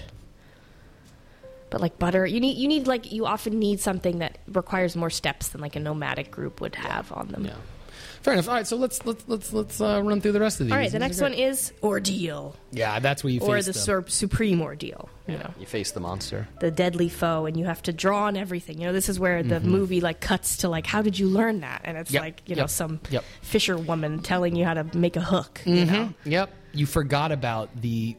But like butter, you need you need like you often need something that requires more steps than like a nomadic group would have on them. Yeah, fair enough. All right, so let's let's let's let's uh, run through the rest of these. All right, the these next one is ordeal. Yeah, that's where you or face the the sur- supreme ordeal. Yeah, you know, you face the monster, the deadly foe, and you have to draw on everything. You know, this is where the mm-hmm. movie like cuts to like, how did you learn that? And it's yep. like you yep. know some yep. fisher woman telling you how to make a hook. Mm-hmm. You know, yep. You forgot about the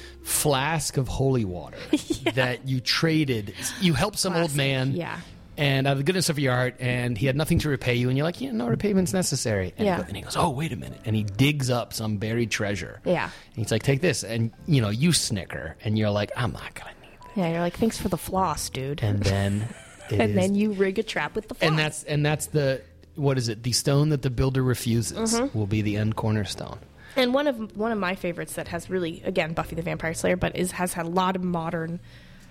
flask of holy water yeah. that you traded. You helped some Classic. old man, yeah, and out of the goodness of your heart, and he had nothing to repay you, and you're like, yeah, no repayment's necessary. And, yeah. he, go, and he goes, oh, wait a minute, and he digs up some buried treasure. Yeah, and he's like, take this, and you know, you snicker, and you're like, I'm not gonna need that. Yeah, you're like, thanks for the floss, dude. And then, it and is, then you rig a trap with the floss. and that's and that's the what is it? The stone that the builder refuses mm-hmm. will be the end cornerstone. And one of one of my favorites that has really, again, Buffy the Vampire Slayer, but is has had a lot of modern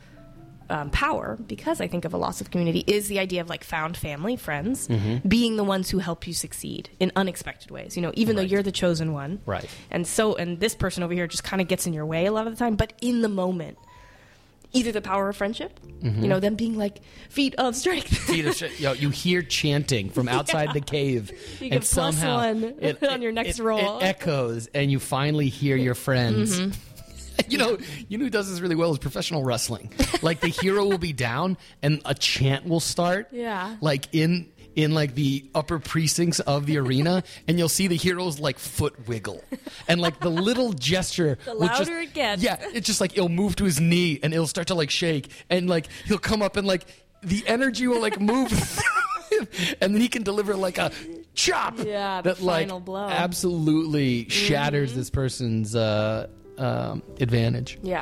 um, power because I think of a loss of community, is the idea of like found family, friends, mm-hmm. being the ones who help you succeed in unexpected ways. You know, even right. though you're the chosen one, right? And so, and this person over here just kind of gets in your way a lot of the time, but in the moment. Either the power of friendship, mm-hmm. you know, them being like feet of strength. feet of strength. Yo, you hear chanting from outside yeah. the cave, you and somehow one it, on your next it, roll. It echoes, and you finally hear your friends. Mm-hmm. You know, you know who does this really well is professional wrestling. Like the hero will be down, and a chant will start. Yeah, like in. in like the upper precincts of the arena, and you'll see the heroes like foot wiggle, and like the little gesture. The will just, louder it gets. Yeah, it's just like it'll move to his knee, and it'll start to like shake, and like he'll come up, and like the energy will like move, and then he can deliver like a chop. Yeah, the that like final blow. Absolutely shatters mm-hmm. this person's uh, um, advantage. Yeah,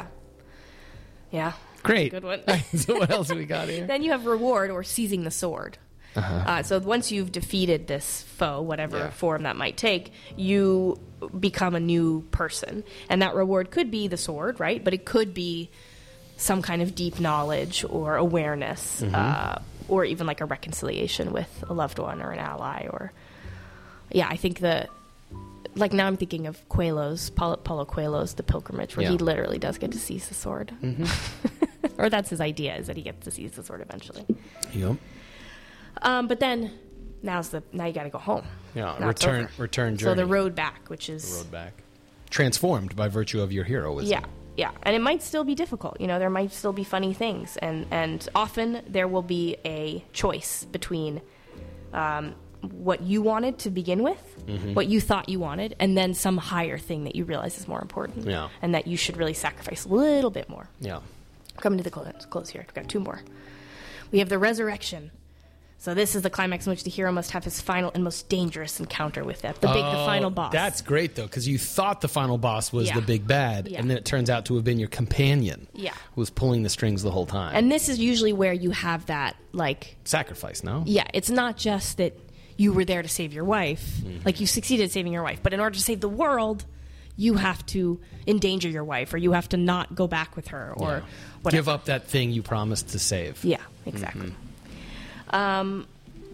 yeah, great, good one. So what else do we got here? Then you have reward or seizing the sword. Uh-huh. Uh, so once you've defeated this foe, whatever yeah. form that might take, you become a new person. And that reward could be the sword, right? But it could be some kind of deep knowledge or awareness, mm-hmm. uh, or even like a reconciliation with a loved one or an ally. Or yeah, I think the like now I'm thinking of Coelho's, Paulo, Paulo Coelho's The Pilgrimage, where yeah. he literally does get to seize the sword. Mm-hmm. Or that's his idea, is that he gets to seize the sword eventually. Yep. Um, but then, now's the now you got to go home. Yeah, now return return journey. So the road back, which is the road back, transformed by virtue of your heroism. Yeah, yeah, and it might still be difficult. You know, there might still be funny things, and and often there will be a choice between um, what you wanted to begin with, mm-hmm. what you thought you wanted, and then some higher thing that you realize is more important. Yeah, and that you should really sacrifice a little bit more. Yeah. Coming to the close, close here. We've got two more. We have the resurrection So this is the climax in which the hero must have his final and most dangerous encounter with it, the big, the final boss. That's great, though, because you thought the final boss was Yeah. the big bad, Yeah. and then it turns out to have been your companion Yeah. who was pulling the strings the whole time. And this is usually where you have that, like, Sacrifice, no? yeah, it's not just that you were there to save your wife, like you succeeded at saving your wife, but in order to save the world, you have to endanger your wife, or you have to not go back with her, or Yeah. whatever. Give up that thing you promised to save. Yeah, exactly. Um,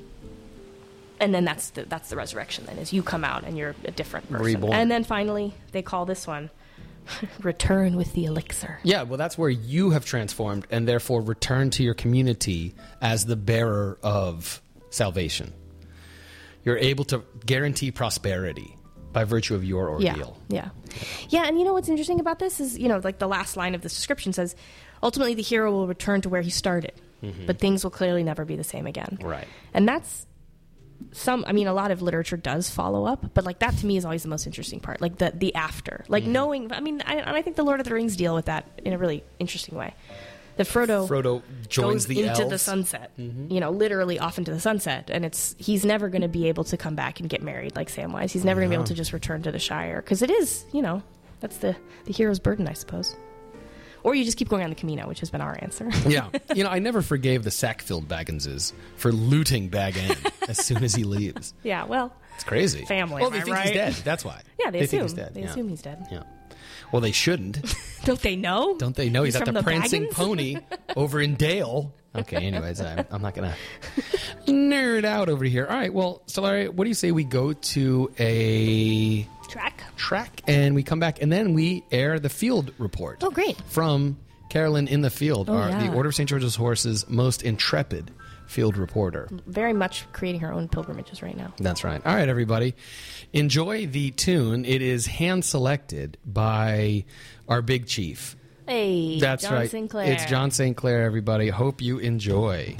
and then that's the that's the resurrection. Then is you come out and you're a different person. Reborn. And then finally they call this one "Return with the Elixir." Yeah, well, that's where you have transformed and therefore return to your community as the bearer of salvation. You're able to guarantee prosperity by virtue of your ordeal. Yeah, yeah, yeah. And you know what's interesting about this is, you know, like the last line of this description says, ultimately the hero will return to where he started, but things will clearly never be the same again. Right. And that's some, I mean, a lot of literature does follow up, but like that to me is always the most interesting part, like the the after, like knowing. I mean, I, and I think the Lord of the Rings deal with that in a really interesting way. The Frodo, Frodo joins goes the into elves. the sunset, you know, literally off into the sunset, and it's he's never going to be able to come back and get married like Samwise. He's never going to be able to just return to the Shire because it is, you know, that's the the hero's burden, I suppose. Or you just keep going on the Camino, which has been our answer. Yeah. You know, I never forgave the Sackfield Bagginses for looting Bag End as soon as he leaves. Yeah, well, It's crazy. Family, Well, am they I think he's right? dead. That's why. yeah, they, think assume he's dead. they yeah. assume he's dead. Yeah. Well, they shouldn't. Don't they know? Don't they know he's, He's at from the, the prancing Baggins? pony over in Dale? Okay, anyways, I'm, I'm not going to nerd out over here. All right, well, Solari, what do you say we go to a Track. track and we come back and then we air the field report? Oh, great. From Carolyn in the field, Oh, our, yeah. the Order of Saint George's Horse's most intrepid field reporter. Very much creating her own pilgrimages right now. That's right. All right, everybody. Enjoy the tune. It is hand-selected by our big chief. Hey, That's John right. Sinclair. It's John Saint Clair, everybody. Hope you enjoy.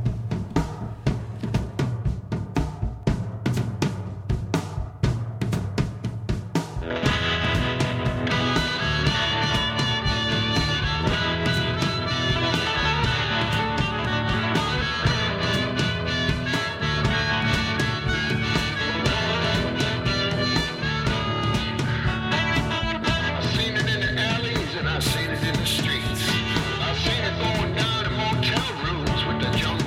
I've seen it in the alleys and I've seen it in the streets. I've seen it going down in motel rooms with the junk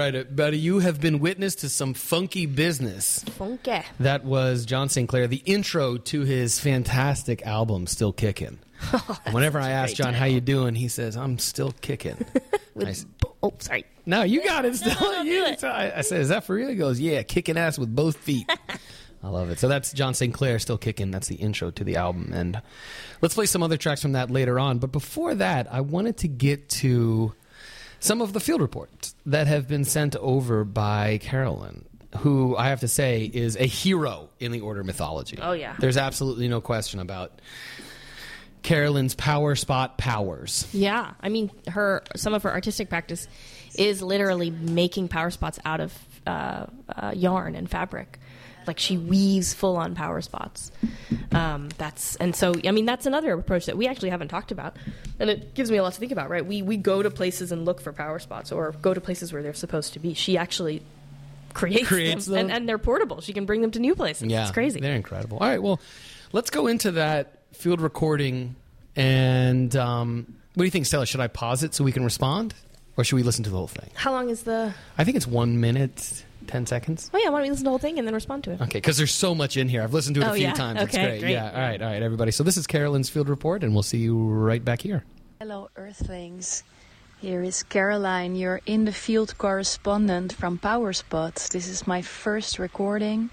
right, buddy. You have been witness to some funky business. Funky. That was John Saint Clair, the intro to his fantastic album, Still Kickin'. Oh, Whenever I ask great John, title. how you doing, he says, I'm still kicking. With, I s- oh, sorry. no, you got it still. no, you, do it. so I, I said, is that for real? He goes, yeah, kicking ass with both feet. I love it. So that's John Saint Clair, Still Kicking. That's the intro to the album. And let's play some other tracks from that later on. But before that, I wanted to get to some of the field reports that have been sent over by Carolyn, who I have to say is a hero in the Order mythology. Oh, yeah. There's absolutely no question about Carolyn's power spot powers. Yeah, I mean, her some of her artistic practice is literally making power spots out of uh, uh, yarn and fabric. Like she weaves full on power spots. Um, that's and so I mean that's another approach that we actually haven't talked about, and it gives me a lot to think about. Right, we we go to places and look for power spots, or go to places where they're supposed to be. She actually creates, Creates them, them. And, and they're portable. She can bring them to new places. Yeah, It's crazy. They're incredible. All right, well, let's go into that field recording. And um, what do you think, Stella? Should I pause it so we can respond, or should we listen to the whole thing? How long is the? I think it's one minute, ten seconds. Oh yeah, why don't we listen to the whole thing and then respond to it? Okay, because there's so much in here. I've listened to it Oh, a few yeah? times. It's Okay, great. great. Yeah. All right. All right, everybody. So this is Carolyn's field report, and we'll see you right back here. Hello, Earthlings. Here is Caroline, your in the field correspondent from PowerSpot. This is my first recording.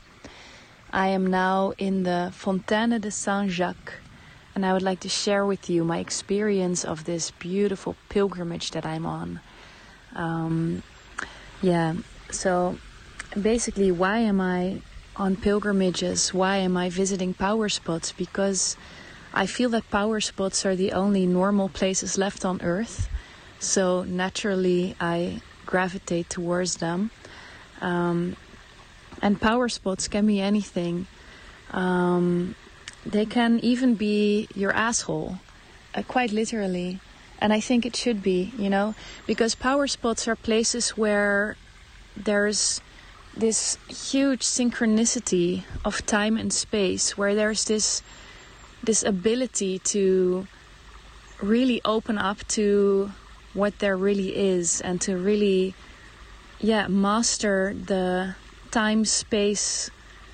I am now in the Fontaine de Saint-Jacques, and I would like to share with you my experience of this beautiful pilgrimage that I'm on. Um, yeah, so basically, why am I on pilgrimages? Why am I visiting power spots? Because I feel that power spots are the only normal places left on Earth. So naturally, I gravitate towards them. Um, and power spots can be anything. Um, they can even be your asshole, uh, quite literally. And I think it should be, you know, because power spots are places where there's this huge synchronicity of time and space, where there's this this ability to really open up to what there really is, and to really, yeah, master the time-space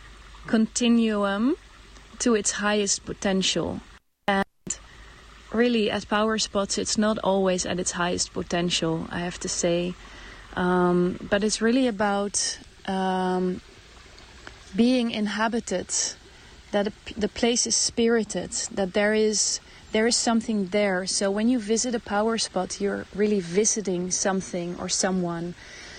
continuum to its highest potential. And really, at power spots, it's not always at its highest potential, I have to say. Um, but it's really about um, being inhabited, that the place is spirited, that there is there is something there. So when you visit a power spot, you're really visiting something or someone.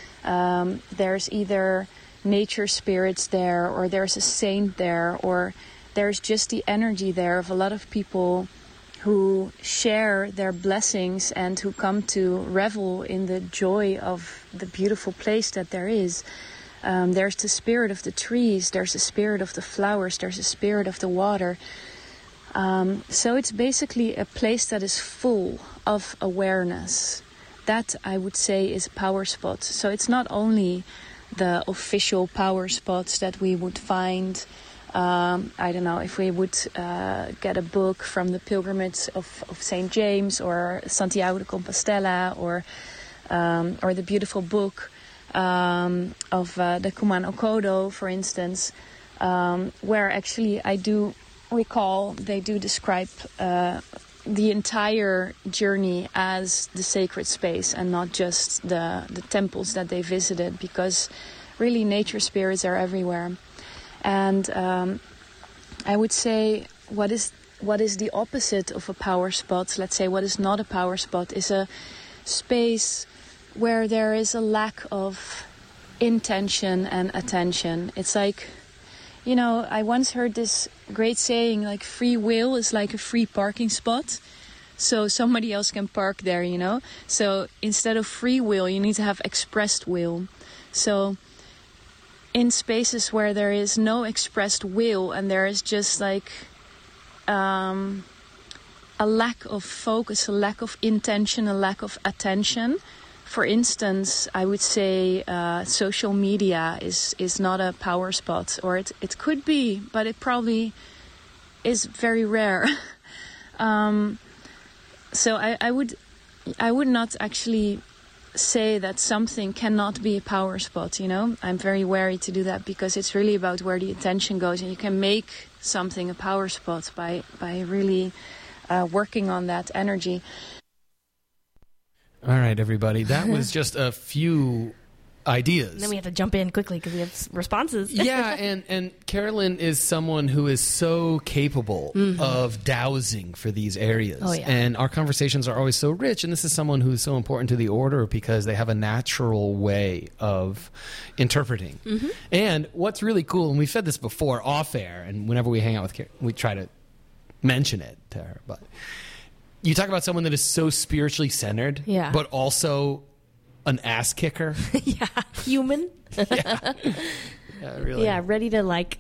Um, there's either nature spirits there, or there's a saint there, or there's just the energy there of a lot of people who share their blessings and who come to revel in the joy of the beautiful place that there is. Um, there's the spirit of the trees, there's the spirit of the flowers, there's the spirit of the water. Um, so it's basically a place that is full of awareness. That, I would say, is a power spot. So it's not only the official power spots that we would find. Um, I don't know, if we would uh, get a book from the pilgrimage of, of Saint James, or Santiago de Compostela, or um, or the beautiful book um, of uh, the Kumano Kodo, for instance, um, where actually I do recall they do describe uh, the entire journey as the sacred space, and not just the, the temples that they visited, because really nature spirits are everywhere. And um, I would say what is what is the opposite of a power spot, let's say what is not a power spot, is a space where there is a lack of intention and attention. It's like, you know, I once heard this great saying, like, free will is like a free parking spot. So somebody else can park there, you know. So instead of free will, you need to have expressed will. So in spaces where there is no expressed will, and there is just like um, a lack of focus, a lack of intention, a lack of attention. For instance, I would say uh, social media is, is not a power spot, or it, it could be, but it probably is very rare. um, so I, I would I would not actually say that something cannot be a power spot, you know. I'm very wary to do that because it's really about where the attention goes, and you can make something a power spot by by really uh, working on that energy. All right, everybody. That was just a few ideas. And then we have to jump in quickly because we have s- responses. Yeah, and, and Carolyn is someone who is so capable Mm-hmm. of dowsing for these areas. Oh, yeah. And our conversations are always so rich, and this is someone who's so important to the order because they have a natural way of interpreting. Mm-hmm. And what's really cool, and we've said this before off air, and whenever we hang out with Carolyn, we try to mention it to her, but you talk about someone that is so spiritually centered, Yeah. but also an ass kicker. Yeah, human. yeah. Yeah, really. Yeah, ready to like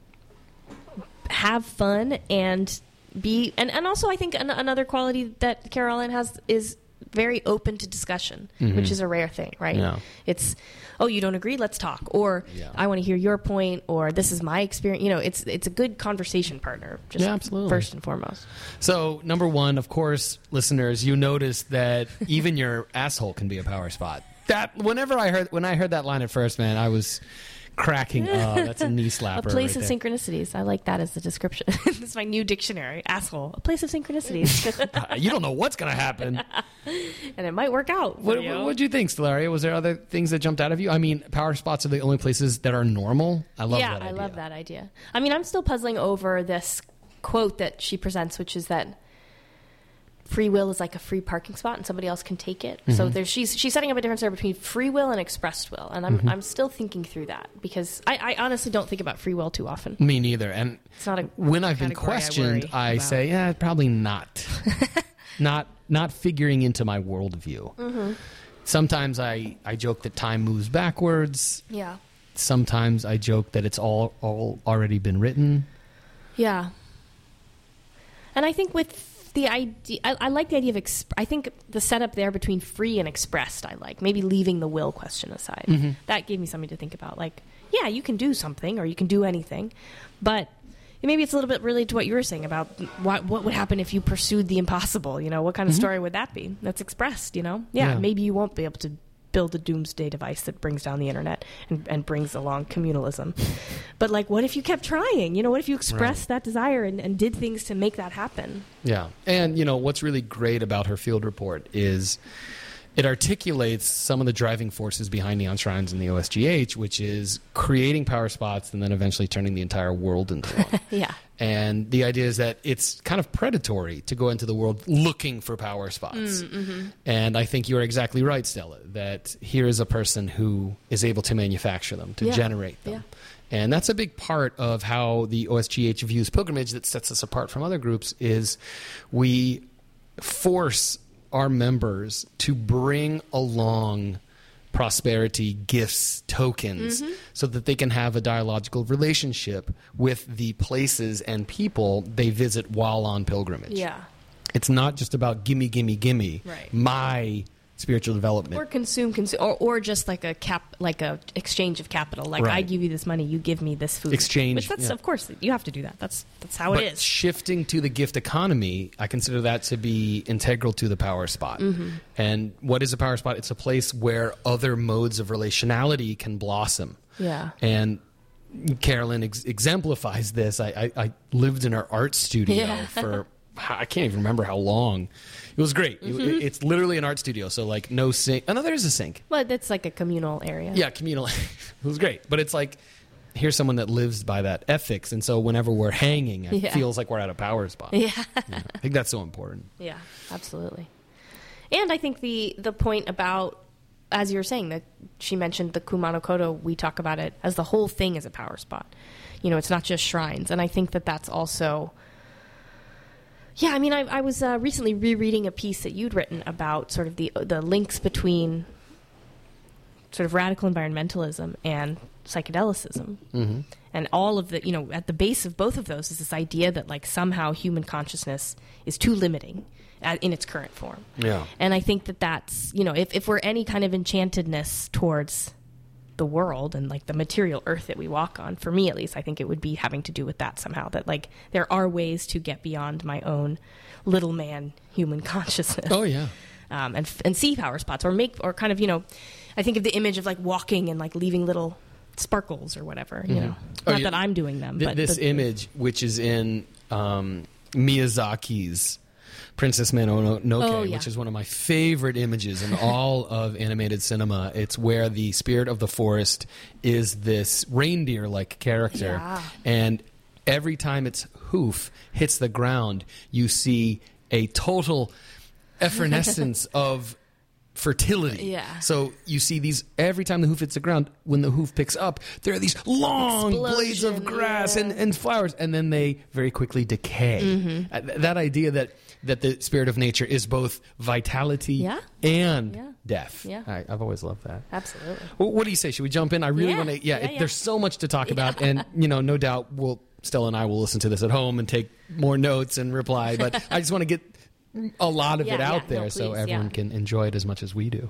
have fun and be, and, and also I think an, another quality that Caroline has is very open to discussion, which is a rare thing, right? Yeah. It's, oh, you don't agree? Let's talk. Or Yeah. I want to hear your point, or this is my experience. You know, it's it's a good conversation partner, just Yeah, absolutely. first and foremost. So, number one, of course, listeners, you notice that even your asshole can be a power spot. That whenever I heard when I heard that line at first, man, I was cracking up. That's a knee slapper. A place right of there. synchronicities. I like that as the description. This is my new dictionary. Asshole. A place of synchronicities. You don't know what's going to happen. And it might work out. What for you. what did you think, Stellaria? Was there other things that jumped out of you? I mean, power spots are the only places that are normal. I love yeah, that idea. I love that idea. I mean, I'm still puzzling over this quote that she presents, which is that free will is like a free parking spot and somebody else can take it. Mm-hmm. So there's she's she's setting up a difference there between free will and expressed will, and I'm Mm-hmm. I'm still thinking through that because I, I honestly don't think about free will too often. Me neither. And It's not a when I've been category I questioned, worry I, about. say, yeah, probably not. not not figuring into my worldview. Mm-hmm. Sometimes I, I joke that time moves backwards. Yeah, Sometimes I joke that it's all all already been written. yeah. And I think with the idea, I, I like the idea of. Exp- I think the setup there between free and expressed, I like. Maybe leaving the will question aside. Mm-hmm. That gave me something to think about. Like, yeah, you can do something or you can do anything, but maybe it's a little bit related to what you were saying about what what would happen if you pursued the impossible. You know, what kind of story would that be? That's expressed. You know, yeah, Yeah. maybe you won't be able to build a doomsday device that brings down the internet and, and brings along communalism. But like, what if you kept trying? You know, what if you expressed that desire and, and did things to make that happen? Yeah. And, you know, what's really great about her field report is it articulates some of the driving forces behind Neon Shrines and the O S G H, which is creating power spots and then eventually turning the entire world into one. Yeah. And the idea is that it's kind of predatory to go into the world looking for power spots. Mm-hmm. And I think you're exactly right, Stella, that here is a person who is able to manufacture them, to Yeah. generate them. Yeah. And that's a big part of how the O S G H views pilgrimage that sets us apart from other groups is we force our members to bring along prosperity, gifts, tokens, Mm-hmm. so that they can have a dialogical relationship with the places and people they visit while on pilgrimage. Yeah. It's not just about gimme, gimme, gimme, Right. my spiritual development. Or consume, consume, or, or just like a cap, like a exchange of capital. Like I Right. give you this money, you give me this food. Exchange, Which that's yeah. of course you have to do that. That's that's how but it is. shifting to the gift economy, I consider that to be integral to the power spot. Mm-hmm. And what is a power spot? It's a place where other modes of relationality can blossom. Yeah. And Carolyn ex- exemplifies this. I, I, I lived in her art studio Yeah. for, I can't even remember how long. It was great. It- Mm-hmm. it's literally an art studio. So, like, no sink. Oh, no, there's a sink. But that's like a communal area. Yeah, communal. It was great. But it's like, here's someone that lives by that ethics. And so whenever we're hanging, it Yeah. feels like we're at a power spot. Yeah. Yeah, I think that's so important. Yeah, absolutely. And I think the the point about, as you were saying, that she mentioned the Kumano Kodo, we talk about it as the whole thing is a power spot. You know, it's not just shrines. And I think that that's also, yeah, I mean, I, I was uh, recently rereading a piece that you'd written about sort of the the links between sort of radical environmentalism and psychedelicism. Mm-hmm. And all of the, you know, at the base of both of those is this idea that like somehow human consciousness is too limiting uh, in its current form. Yeah. And I think that that's, you know, if, if we're any kind of enchantedness towards the world and like the material earth that we walk on, for me at least, I think it would be having to do with that somehow, that like there are ways to get beyond my own little man human consciousness. Oh, yeah. um, and and see power spots or make or kind of, you know, I think of the image of like walking and like leaving little sparkles or whatever, you know. Oh, Not yeah. that I'm doing them, Th- but this the, image, which is in um, Miyazaki's Princess Mononoke, Oh, yeah. which is one of my favorite images in all of animated cinema. It's where the spirit of the forest is this reindeer-like character, Yeah. and every time its hoof hits the ground, you see a total effervescence of fertility. Yeah. So you see these every time the hoof hits the ground, when the hoof picks up, there are these long blades of Explosion, grass yeah. and, and flowers, and then they very quickly decay. Mm-hmm. Uh, th- that idea that, that the spirit of nature is both vitality Yeah. and Yeah. death. Yeah. I, I've always loved that. Absolutely. Well, what do you say? Should we jump in? I really Yeah. want to. Yeah, Yeah, it, yeah. there's so much to talk about, and you know, no doubt, we'll Stella and I will listen to this at home and take more notes and reply. But I just want to get a lot of Yeah, it out yeah. there No, so please, everyone yeah. can enjoy it as much as we do.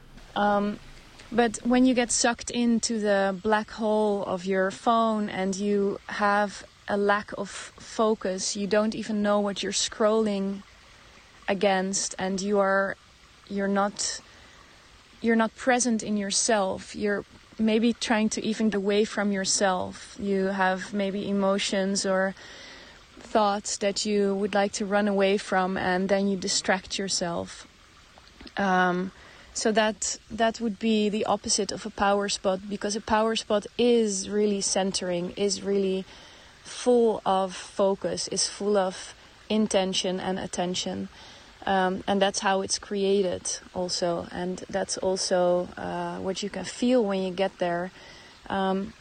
But when you get sucked into the black hole of your phone and you have a lack of focus, you don't even know what you're scrolling against, and you are you're not you're not present in yourself. You're maybe trying to even get away from yourself. You have maybe emotions or thoughts that you would like to run away from, and then you distract yourself. Um, so that that would be the opposite of a power spot, because a power spot is really centering, is really full of focus, is full of intention and attention. Um, and that's how it's created also. And that's also uh, what you can feel when you get there. Um,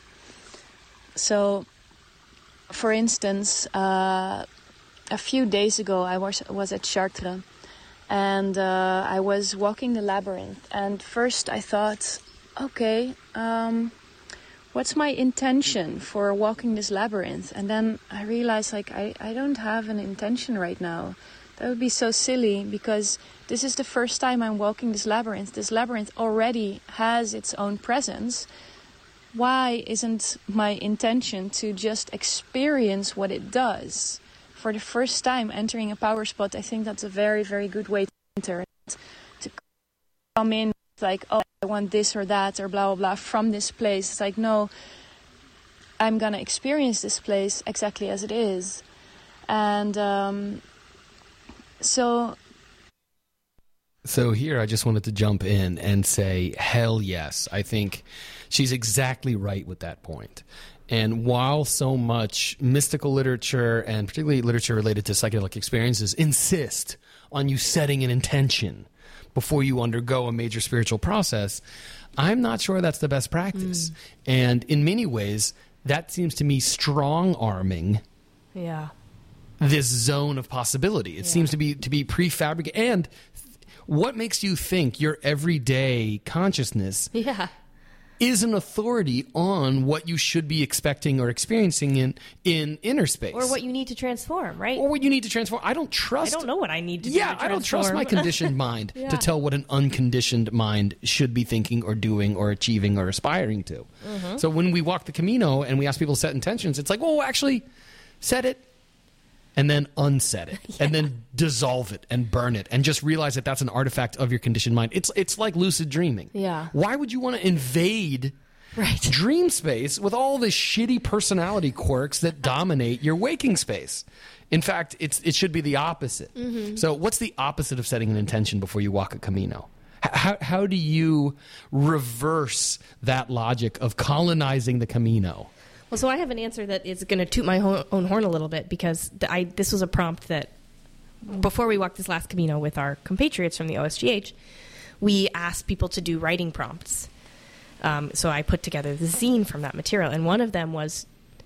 so, for instance, uh, a few days ago I was, was at Chartres. And uh, I was walking the labyrinth. And first I thought, okay, um, what's my intention for walking this labyrinth? And then I realized, like, I, I don't have an intention right now. That would be so silly, because this is the first time I'm walking this labyrinth. This labyrinth already has its own presence. Why isn't my intention to just experience what it does? For the first time entering a power spot, I think that's a very, very good way to enter. To come in like, oh, I want this or that or blah, blah, blah from this place. It's like, no, I'm going to experience this place exactly as it is. And um, so... So here I just wanted to jump in and say, hell yes. I think she's exactly right with that point. And while so much mystical literature, and particularly literature related to psychedelic experiences, insist on you setting an intention before you undergo a major spiritual process, I'm not sure that's the best practice. Mm. And in many ways, that seems to me strong-arming Yeah. this zone of possibility. It Yeah. seems to be to be prefabricated. And what makes you think your everyday consciousness Yeah. is an authority on what you should be expecting or experiencing in, in inner space? Or what you need to transform, right? Or what you need to transform. I don't I trust... don't know what I need to Yeah, do to I don't trust my transform. conditioned mind Yeah. to tell what an unconditioned mind should be thinking or doing or achieving or aspiring to. Mm-hmm. So when we walk the Camino and we ask people to set intentions, it's like, well, actually, set it and then unset it Yeah. and then dissolve it and burn it and just realize that that's an artifact of your conditioned mind. It's it's like lucid dreaming. Yeah. Why would you want to invade Right. dream space with all the shitty personality quirks that dominate your waking space? In fact, it's it should be the opposite. Mm-hmm. So what's the opposite of setting an intention before you walk a Camino? H- How, how do you reverse that logic of colonizing the Camino? Well, so I have an answer that is going to toot my ho- own horn a little bit, because th- I this was a prompt that before we walked this last Camino with our compatriots from the O S G H, we asked people to do writing prompts. Um, so I put together the zine from that material, and one of them was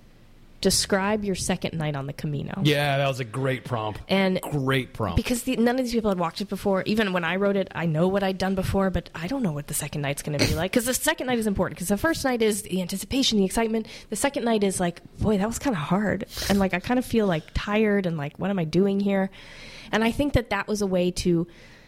describe your second night on the Camino. Yeah, that was a great prompt. And Great prompt. because the, none of these people had walked it before. Even when I wrote it, I know what I'd done before, but I don't know what the second night's going to be like. Because the second night is important. Because the first night is the anticipation, the excitement. The second night is like, boy, that was kind of hard. And like, I kind of feel like tired and like, what am I doing here? And I think that that was a way to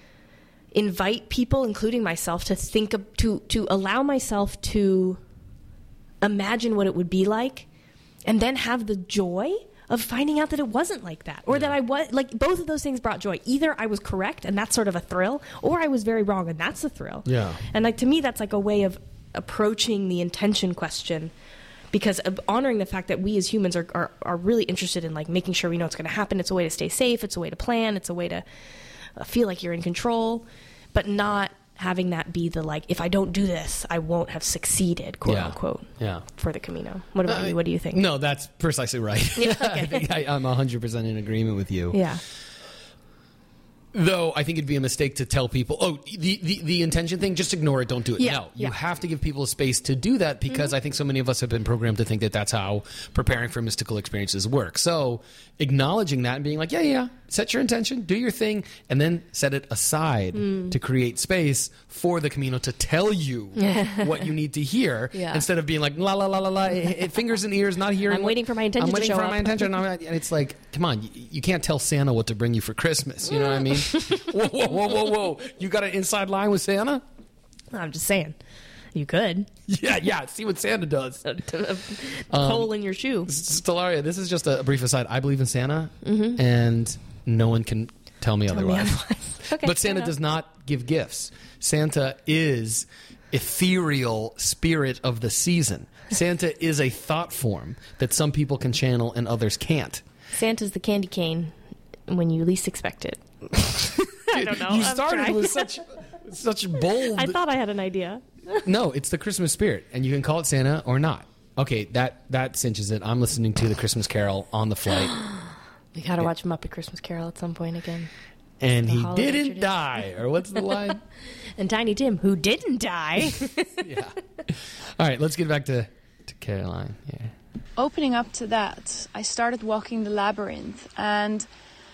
invite people, including myself, to think of, to to allow myself to imagine what it would be like, and then have the joy of finding out that it wasn't like that, or that I was like, both of those things brought joy. Either I was correct and that's sort of a thrill, or I was very wrong and that's a thrill. Yeah. And like, to me, that's like a way of approaching the intention question, because of honoring the fact that we as humans are, are, are really interested in like making sure we know what's going to happen. It's a way to stay safe. It's a way to plan. It's a way to uh, feel like you're in control, but not having that be the like, if I don't do this, I won't have succeeded, quote Yeah. unquote, Yeah. for the Camino. What about Uh, you? What do you think? No, that's precisely right. Yeah, I okay. think I, I'm one hundred percent in agreement with you. Yeah. Though I think it'd be a mistake to tell people, oh, the, the, the intention thing, just ignore it, don't do it. Yeah, No, you yeah. have to give people a space to do that, because I think so many of us have been programmed to think that that's how preparing for mystical experiences work. So acknowledging that and being like, yeah, yeah, set your intention, do your thing, and then set it aside to create space for the Camino to tell you what you need to hear, Yeah. instead of being like, la, la, la, la, la, eh, eh, fingers in ears, not hearing. I'm what- waiting for my intention I'm to waiting show for up. my intention. I'm not- And it's like, come on, you, you can't tell Santa what to bring you for Christmas. You know what I mean? whoa, whoa, whoa, whoa, whoa. You got an inside line with Santa? I'm just saying. You could. Yeah, yeah. See what Santa does. A hole in your shoe. Stellaria, this is just a brief aside. I believe in Santa, and no one can tell me Tell me otherwise. otherwise. Okay, But fair Santa enough. does not give gifts. Santa is ethereal spirit of the season. Santa is a thought form that some people can channel and others can't. Santa's the candy cane when you least expect it. I don't know. You I'm started trying. with such such bold. I thought I had an idea. No, it's the Christmas spirit, and you can call it Santa or not. Okay, that that cinches it. I'm listening to the Christmas Carol on the flight, We gotta watch Muppet Christmas Carol at some point again. and The he holiday didn't tradition. die. Or what's the line? And Tiny Tim, who didn't die. Yeah. All right, let's get back to to Caroline. Yeah. Opening up to that, I started walking the labyrinth, and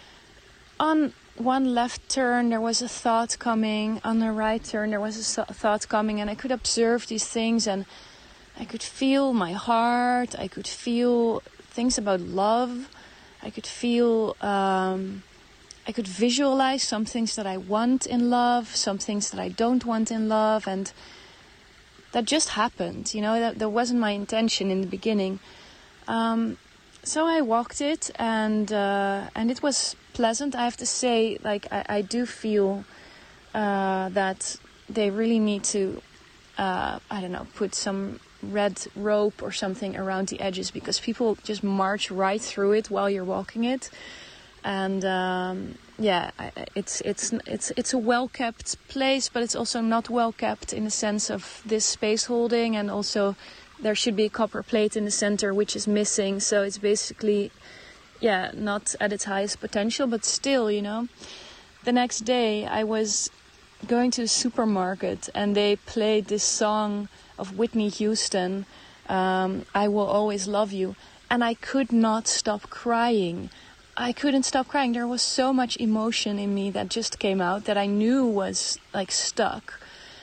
on one left turn there was a thought coming, on the right turn there was a so- thought coming, and I could observe these things, and I could feel my heart, I could feel things about love, I could feel, um, I could visualize some things that I want in love, some things that I don't want in love, and that just happened, you know, that, that wasn't my intention in the beginning. Um, so I walked it, and uh, and it was pleasant. I have to say, like, I, I do feel uh, that they really need to, uh, I don't know, put some red rope or something around the edges, because people just march right through it while you're walking it. And um, yeah, I- I- it's it's it's it's a well kept place, but it's also not well kept in the sense of this space holding, and also there should be a copper plate in the center which is missing. So it's basically, yeah, not at its highest potential, but still, you know. The next day I was going to the supermarket, and they played this song of Whitney Houston, um, "I Will Always Love You," and I could not stop crying. I couldn't stop crying. There was so much emotion in me that just came out that I knew was like stuck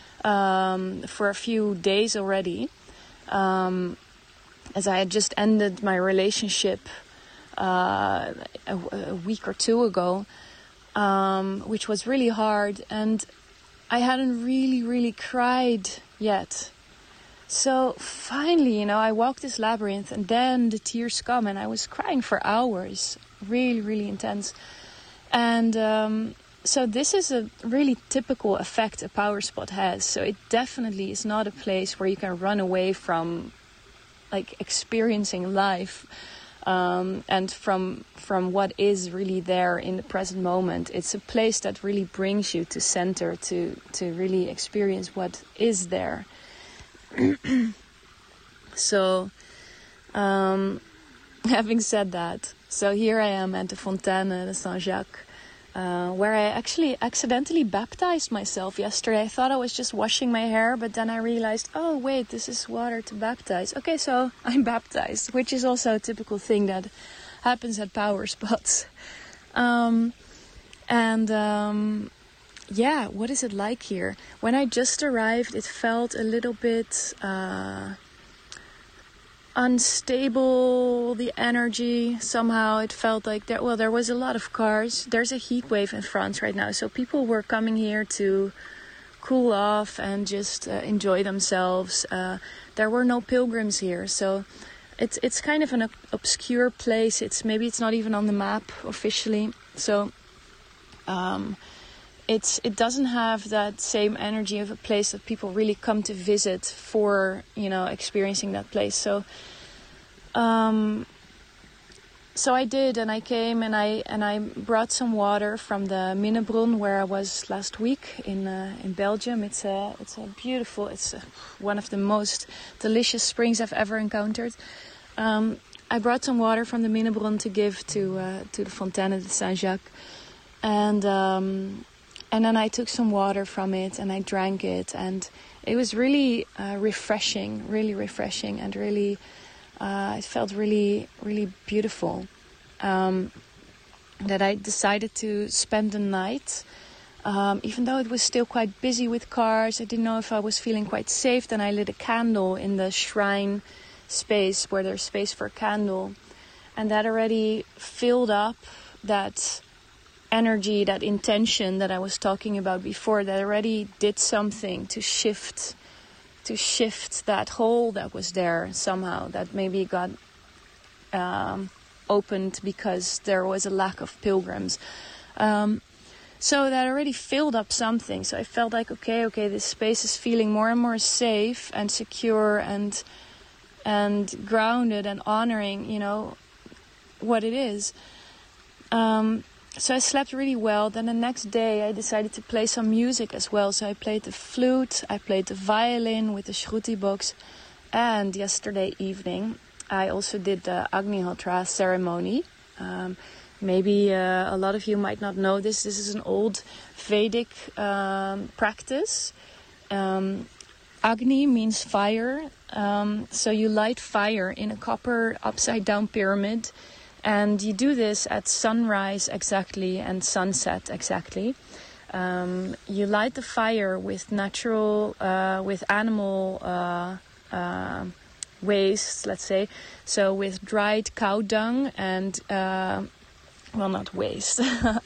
um, for a few days already, um, as I had just ended my relationship uh, a, a week or two ago, um, which was really hard, and I hadn't really, really cried yet. So finally, you know, I walked this labyrinth, and then the tears come, and I was crying for hours. Really, really intense. And um, so this is a really typical effect a power spot has. So it definitely is not a place where you can run away from, like, experiencing life um, and from from what is really there in the present moment. It's a place that really brings you to center, to to really experience what is there. So, um, having said that, so here I am at the Fontaine de Saint-Jacques, uh, where I actually accidentally baptized myself yesterday. I thought I was just washing my hair, but then I realized, oh wait, this is water to baptize. Okay, so I'm baptized, which is also a typical thing that happens at power spots. Um, and um, yeah, what is it like here? When I just arrived, it felt a little bit uh, unstable, the energy. Somehow it felt like there, well, there was a lot of cars. There's a heat wave in France right now, so people were coming here to cool off and just uh, enjoy themselves. Uh, there were no pilgrims here, so it's it's kind of an ob- obscure place. It's maybe it's not even on the map officially. So um, it's it doesn't have that same energy of a place that people really come to visit for, you know, experiencing that place. So um, so I did, and I came and I and I brought some water from the Minnebron where I was last week in uh, in Belgium. It's a it's a beautiful. It's a, one of the most delicious springs I've ever encountered. Um, I brought some water from the Minnebron to give to uh, to the Fontaine de Saint-Jacques, and um, and then I took some water from it and I drank it, and it was really uh, refreshing, really refreshing, and really uh, it felt really really beautiful. Um, that I decided to spend the night, um, even though it was still quite busy with cars. I didn't know if I was feeling quite safe. Then I lit a candle in the shrine space where there's space for a candle, and that already filled up that energy, that intention that I was talking about before. That already did something to shift to shift that hole that was there somehow, that maybe got um, opened because there was a lack of pilgrims. Um, so that already filled up something. So I felt like, okay, okay, this space is feeling more and more safe and secure and and grounded and honoring, you know, what it is. Um, so I slept really well. Then the next day I decided to play some music as well. So I played the flute, I played the violin with the Shruti box. And yesterday evening I also did the Agnihotra ceremony. Um, maybe uh, a lot of you might not know this. This is an old Vedic um, practice. Um, Agni means fire. Um, so you light fire in a copper upside down pyramid. And you do this at sunrise exactly and sunset exactly. Um, you light the fire with natural, uh, with animal uh, uh, waste, let's say. So with dried cow dung and, uh, well, not waste,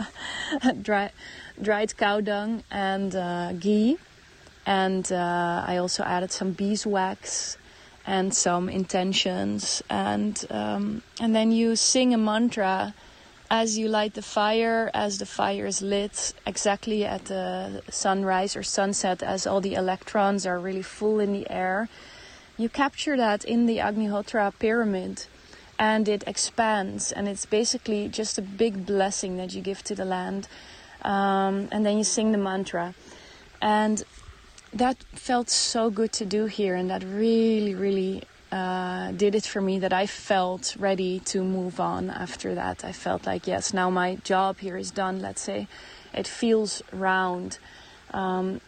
Dry, dried cow dung and uh, ghee. And uh, I also added some beeswax and some intentions, and um, and then you sing a mantra as you light the fire, as the fire is lit, exactly at the sunrise or sunset, as all the electrons are really full in the air. You capture that in the Agnihotra pyramid, and it expands, and it's basically just a big blessing that you give to the land. Um, and then you sing the mantra, and that felt so good to do here, and that really, really uh, did it for me, that I felt ready to move on after that. I felt like, yes, now my job here is done, let's say. It feels round. Um,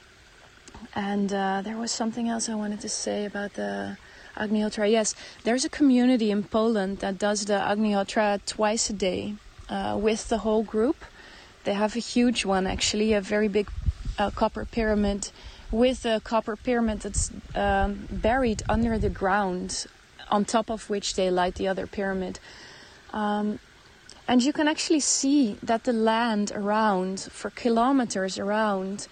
and uh, there was something else I wanted to say about the Agnihotra. Yes, there's a community in Poland that does the Agnihotra twice a day uh, with the whole group. They have a huge one, actually, a very big uh, copper pyramid, with a copper pyramid that's um, buried under the ground, on top of which they light the other pyramid. Um, and you can actually see that the land around, for kilometers around,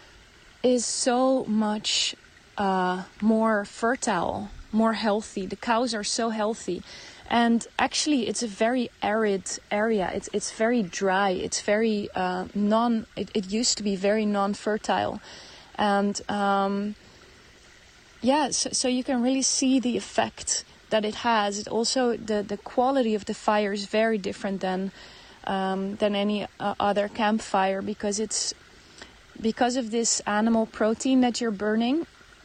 is so much uh, more fertile, more healthy. The cows are so healthy. And actually, it's a very arid area. It's it's very dry. It's very uh, non... It, it used to be very non-fertile. And um, yeah, so, so you can really see the effect that it has. It also, the, the quality of the fire is very different than um, than any uh, other campfire, because it's because of this animal protein that you're burning.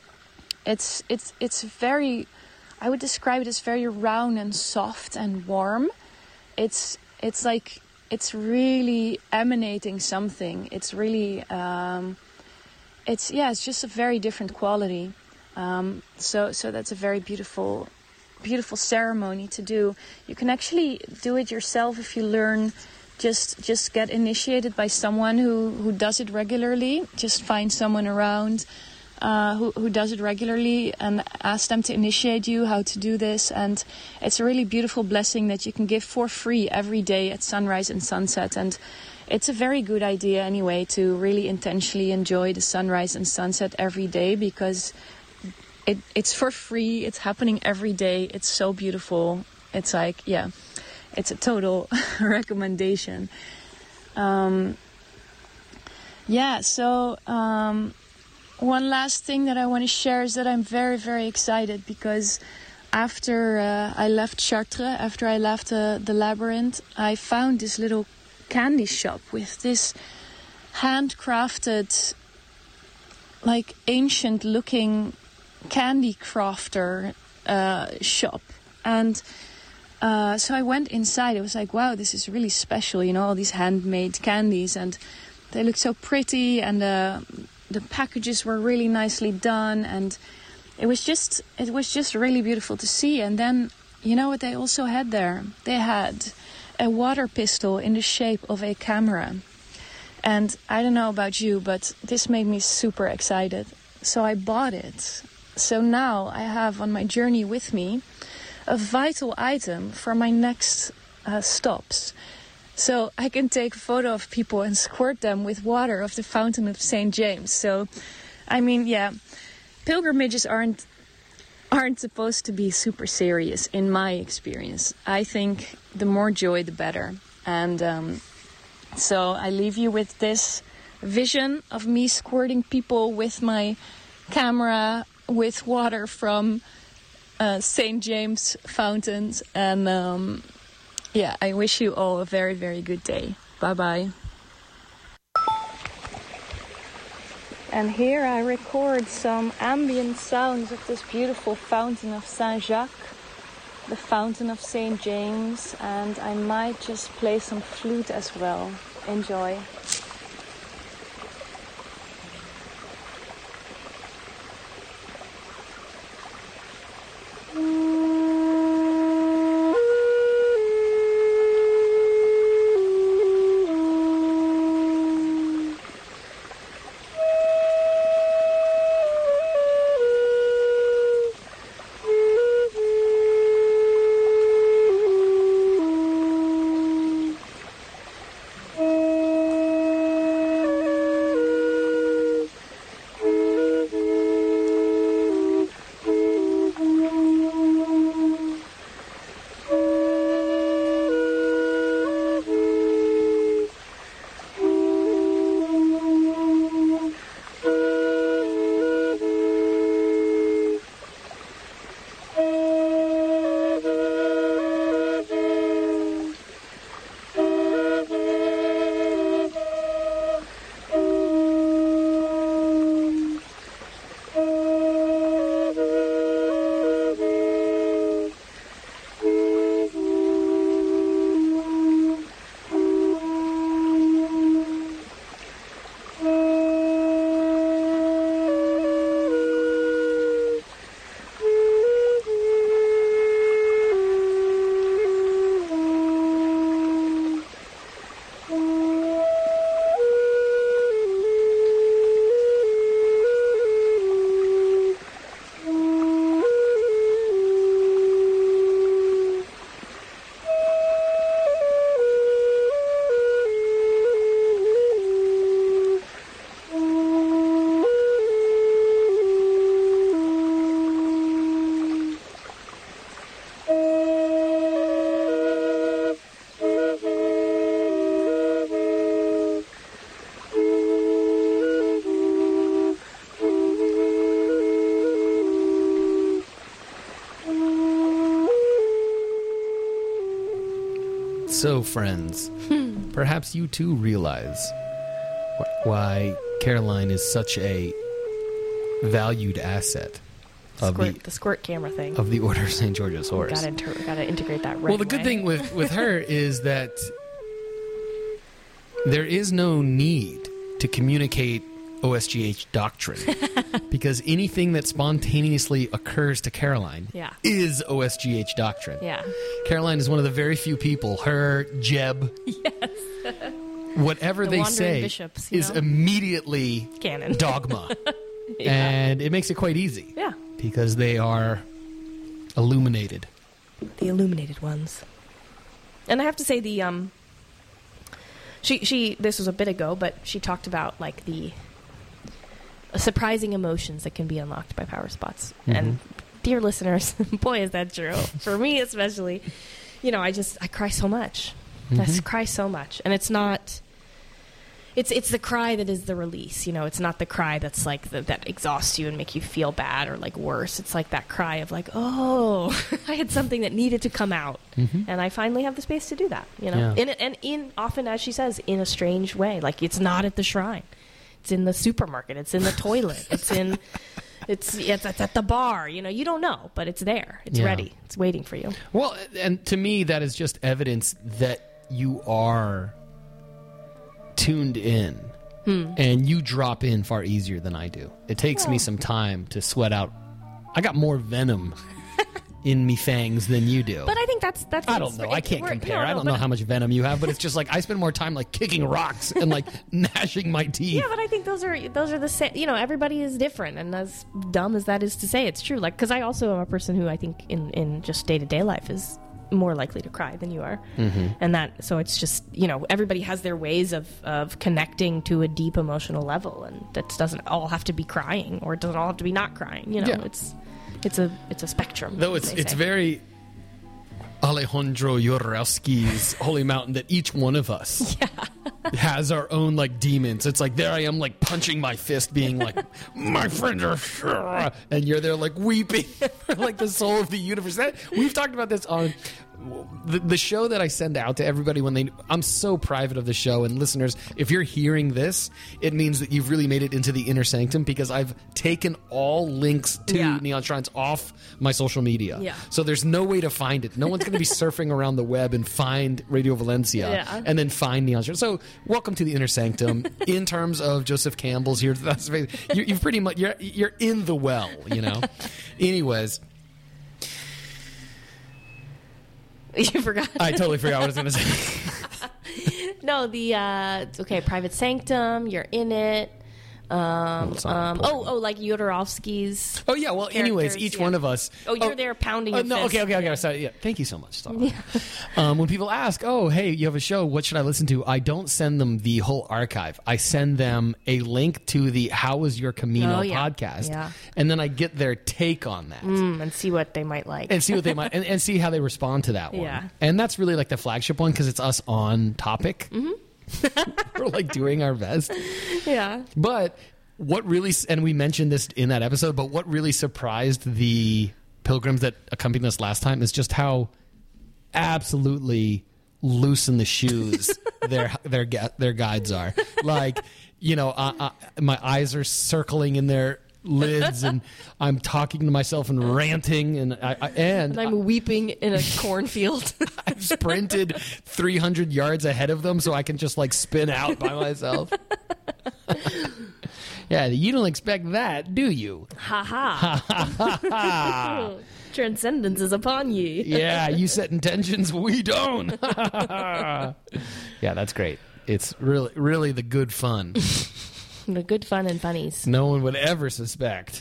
It's it's it's very, I would describe it as very round and soft and warm. It's it's like it's really emanating something. It's really. Um, It's yeah, it's just a very different quality. Um, so so that's a very beautiful, beautiful ceremony to do. You can actually do it yourself if you learn. Just just get initiated by someone who, who does it regularly. Just find someone around uh, who who does it regularly and ask them to initiate you how to do this. And it's a really beautiful blessing that you can give for free every day at sunrise and sunset. And it's a very good idea anyway to really intentionally enjoy the sunrise and sunset every day, because it it's for free. It's happening every day. It's so beautiful. It's like, yeah, it's a total recommendation. Um, yeah, so um, one last thing that I want to share is that I'm very, very excited because after uh, I left Chartres, after I left uh, the labyrinth, I found this little candy shop with this handcrafted, like ancient-looking candy crafter uh, shop. And uh, so I went inside. It was like, wow, this is really special, you know, all these handmade candies. And they looked so pretty, and uh, the packages were really nicely done. And it was just, it was just really beautiful to see. And then, you know what they also had there? They had a water pistol in the shape of a camera. And I don't know about you, but this made me super excited. So I bought it. So now I have on my journey with me a vital item for my next uh, stops. So I can take a photo of people and squirt them with water of the fountain of Saint James. So, I mean, yeah, pilgrimages aren't aren't supposed to be super serious in my experience. I think the more joy, the better. And um, so I leave you with this vision of me squirting people with my camera with water from uh, Saint James fountains. And um, yeah, I wish you all a very, very good day. Bye-bye. And here I record some ambient sounds of this beautiful fountain of Saint-Jacques, the fountain of Saint James, and I might just play some flute as well. Enjoy. So, friends, perhaps you too realize wh- why Caroline is such a valued asset of Squirt, the, the squirt camera thing. of the Order of Saint George's Horse. Gotta, inter- gotta integrate that right Well, the good away. thing with, with her is that there is no need to communicate O S G H doctrine because anything that spontaneously occurs to Caroline Yeah. is O S G H doctrine. Yeah. Caroline is one of the very few people, her, Jeb, Yes. whatever The they wandering say bishops, you is know? immediately Canon. dogma. Yeah. And it makes it quite easy Yeah. because they are illuminated. The illuminated ones. And I have to say the um she she this was a bit ago, but she talked about like the surprising emotions that can be unlocked by power spots. And dear listeners, boy, is that true. For me especially, you know, I just, I cry so much. I just cry so much. And it's not, it's it's the cry that is the release, you know. It's not the cry that's like, the, that exhausts you and make you feel bad or like worse. It's like that cry of like, oh, I had something that needed to come out. And I finally have the space to do that, you know. Yeah. In, and in, often, as she says, in a strange way. Like, it's not at the shrine. It's in the supermarket. It's in the toilet. It's in... It's, it's it's at the bar, you know. You don't know, but it's there. It's Yeah. ready. It's waiting for you. Well, and to me, that is just evidence that you are tuned in, and you drop in far easier than I do. It takes me some time to sweat out. I got more venom in me fangs than you do. But I think that's that's. I don't know. I can't we're- compare. no, no, I don't but- know how much venom you have, but it's just like I spend more time like kicking rocks and like gnashing my teeth. Yeah, but I think those are those are the same. You know, everybody is different, and as dumb as that is to say, it's true. Like, because I also am a person who I think in in just day to day life is more likely to cry than you are, Mm-hmm. and that so it's just, you know, everybody has their ways of of connecting to a deep emotional level, and that doesn't all have to be crying, or it doesn't all have to be not crying. You know, Yeah. it's it's a it's a spectrum. Though as it's they it's say. very Alejandro Jodorowsky's Holy Mountain that each one of us has our own like demons. It's like there I am like punching my fist, being like, my friends are sure, and you're there like weeping for like the soul of the universe. That we've talked about this on the, the show that I send out to everybody when they. I'm so private of the show, and listeners, if you're hearing this, it means that you've really made it into the inner sanctum, because I've taken all links to Yeah. Neon Shrines off my social media. Yeah. So there's no way to find it. No one's going to be surfing around the web and find Radio Valencia Yeah. and then find Neon Shrines. So welcome to the inner sanctum. In terms of Joseph Campbell's here, that's you you've pretty much you're you're in the well, you know. Anyways. You forgot. I totally forgot what I was going to say. No, the uh, okay, Private Sanctum. You're in it. Um, it's not um, oh, important. oh, like Jodorowsky's. Oh yeah, well, anyways, Characters, each yeah. one of us. Oh, you're there pounding Oh, your no, fist. okay, okay, okay. Yeah. Sorry, yeah. Thank you so much, Stella. Um, when people ask, "Oh, hey, you have a show? What should I listen to?" I don't send them the whole archive. I send them a link to the "How Was Your Camino" Oh, yeah. podcast, Yeah. and then I get their take on that. Mm, and see what they might like. And see what they might, and, and see how they respond to that one. Yeah. And that's really like the flagship one because it's us on topic. Mm-hmm. We're like doing our best. yeah. But what really, and we mentioned this in that episode, but what really surprised the pilgrims that accompanied us last time is just how absolutely loose in the shoes their their gu- their guides are. Like, you know, uh, uh, my eyes are circling in their lids, and I'm talking to myself and ranting, and I, I and And I'm weeping in a cornfield. I've sprinted three hundred yards ahead of them so I can just like spin out by myself. Yeah, you don't expect that, do you? Ha ha. Transcendence is upon ye. Yeah, you set intentions, we don't. Yeah, that's great. It's really, really the good fun. The good fun and funnies. No one would ever suspect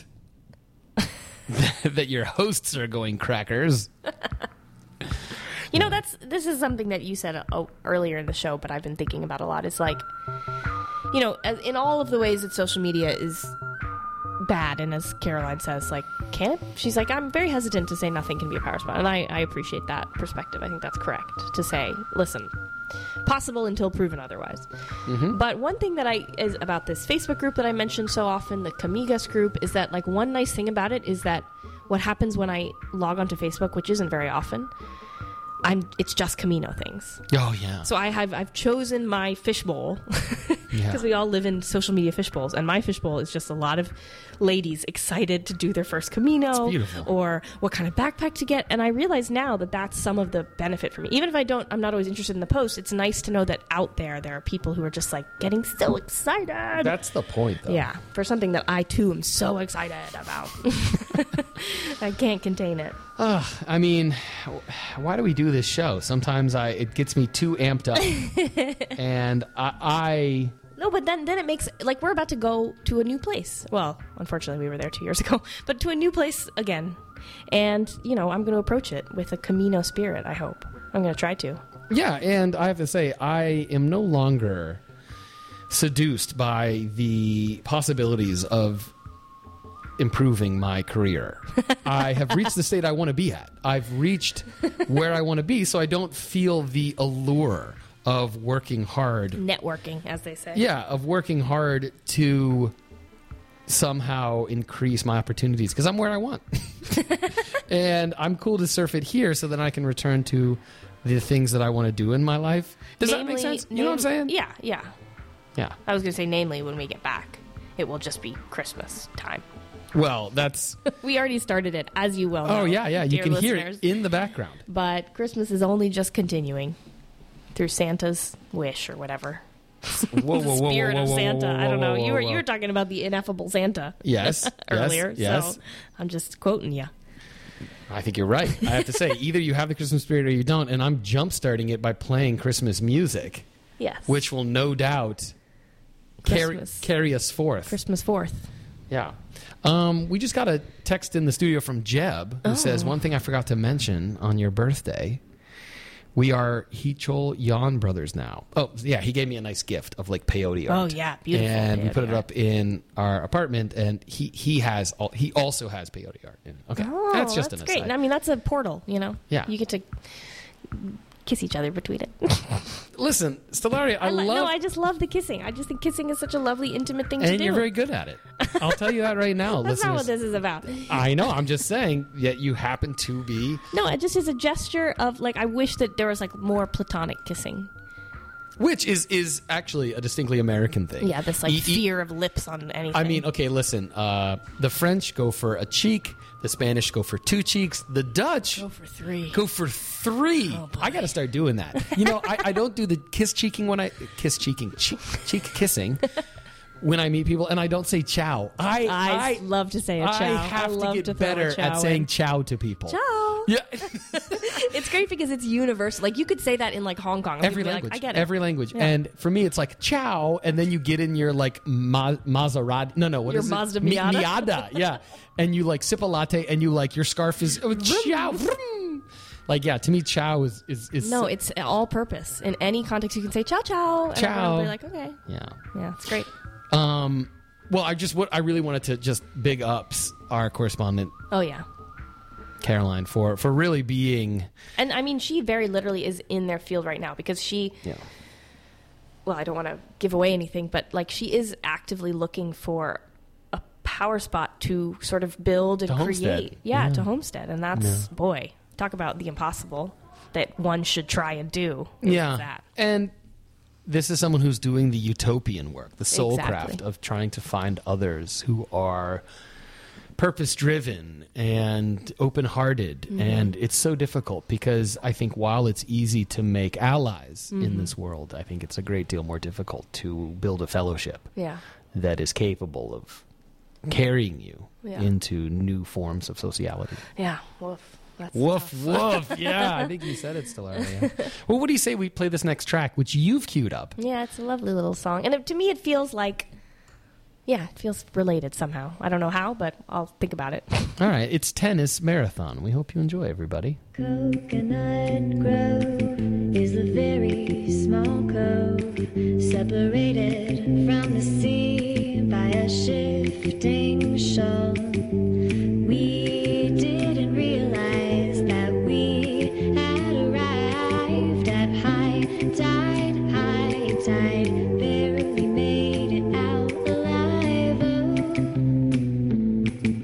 that your hosts are going crackers. You know, that's this is something that you said uh, earlier in the show, but I've been thinking about a lot. Is like, you know, as, in all of the ways that social media is bad, and as Caroline says, like, can it? She's like, I'm very hesitant to say nothing can be a power spot, and I, I appreciate that perspective. I think that's correct to say, listen, possible until proven otherwise. But one thing that I is about this Facebook group that I mentioned so often, the Camigas group, is that like one nice thing about it is that what happens when I log onto Facebook, which isn't very often, I'm it's just Camino things. Oh, yeah. So I have I've chosen my fishbowl because Yeah. we all live in social media fishbowls, and my fishbowl is just a lot of ladies excited to do their first Camino, It's beautiful. or what kind of backpack to get. And I realize now that that's some of the benefit for me. Even if I don't, I'm not always interested in the post. It's nice to know that out there there are people who are just like getting so excited. That's the point, though. Yeah, for something that I too am so excited about. I can't contain it. Ugh, I mean, why do we do this show? Sometimes I it gets me too amped up, and I, I No, but then then it makes like we're about to go to a new place. Well, unfortunately, we were there two years ago, but to a new place again. And you know, I'm going to approach it with a Camino spirit. I hope I'm going to try to. yeah, and I have to say, I am no longer seduced by the possibilities of improving my career. I have reached the state I want to be at. I've reached where I want to be, so I don't feel the allure of working hard. Networking, as they say. Yeah, of working hard to somehow increase my opportunities because I'm where I want. And I'm cool to surf it here so that I can return to the things that I want to do in my life. Does Namely, that make sense? You nam- know what I'm saying? Yeah, yeah. Yeah. I was going to say, namely, when we get back, it will just be Christmas time. Well, that's... We already started it, as you well know. Oh, yeah, yeah. You dear can hear listeners. it in the background. But Christmas is only just continuing through Santa's wish or whatever. Whoa, The whoa, whoa, spirit whoa, of whoa, Santa. whoa, I don't know. whoa, You were whoa. you were talking about the ineffable Santa. Yes. earlier. Yes. So I'm just quoting you. I think you're right. I have to say, either you have the Christmas spirit or you don't, and I'm jump-starting it by playing Christmas music, Yes. which will no doubt carry, Christmas. carry us forth. Christmas fourth. Yeah. Um, we just got a text in the studio from Jeb who Oh. says, one thing I forgot to mention on your birthday, we are Hichol Yan brothers now. Oh, yeah, he gave me a nice gift of like peyote art. Oh, yeah, beautiful And we peyote put it art. up in our apartment, and he he has all, he also has peyote art. In. Okay, Oh, that's just that's an great. aside. I mean, that's a portal, you know? Yeah. You get to kiss each other between it. Listen, Stellaria, I, I li- love... No, I just love the kissing. I just think kissing is such a lovely, intimate thing to and do. you're very good at it. I'll tell you that right now, That's not what listeners. this is about. I know. I'm just saying that you happen to be, No, it just is a gesture of, like, I wish that there was, like, more platonic kissing. which is is actually a distinctly American thing. Yeah, this, like, E- e- fear of lips on anything. I mean, okay, listen. Uh, the French go for a cheek. The Spanish go for two cheeks. The Dutch Go for three. go for three. Oh, I got to start doing that. You know, I, I don't do the kiss cheeking when I kiss cheeking cheek, cheek kissing when I meet people, and I don't say ciao. I I, I, love to say a chow. I have love to get to throw a better chow at saying in. ciao to people. Ciao. Yeah, It's great because it's universal. Like, you could say that in, like, Hong Kong. and every people be language. Like, I get it. Every language. Yeah. And for me, it's like ciao, and then you get in your like ma- Maserati. No, no, what Your is Mazda it? Mi- Miata? Miata, yeah. And you like sip a latte, and you like your scarf is oh, ciao. vroom. Like, yeah, to me, ciao is is, is No, it's all purpose. In any context, you can say ciao ciao. And Ciao. everyone will be like, okay. yeah. Yeah, it's great. Um. Well, I just what I really wanted to just big ups our correspondent Oh, yeah. Caroline for for really being And I mean, she very literally is in their field right now because she, yeah. well, I don't want to give away anything, but like she is actively looking for a power spot to sort of build and To create. homestead. Yeah, Yeah. to homestead. And that's, boy, talk about the impossible that one should try and do. is Yeah. That. And this is someone who's doing the utopian work, the soul Exactly. craft of trying to find others who are purpose driven and open hearted. Mm-hmm. And it's so difficult because I think while it's easy to make allies Mm-hmm. in this world, I think it's a great deal more difficult to build a fellowship Yeah. that is capable of carrying you Yeah. into new forms of sociality. Yeah. Woof. That's Woof, tough. woof. Yeah, I think you said it, Stellaria. Well, what do you say we play this next track, which you've queued up? Yeah, it's a lovely little song. And it, to me, it feels like, yeah, it feels related somehow. I don't know how, but I'll think about it. All right, it's Tennis Marathon. We hope you enjoy, everybody. Coconut Grove is a very small cove separated from the sea by a shifting shoal. We didn't realize that we had arrived at high tide, high tide, barely made it out alive. Oh.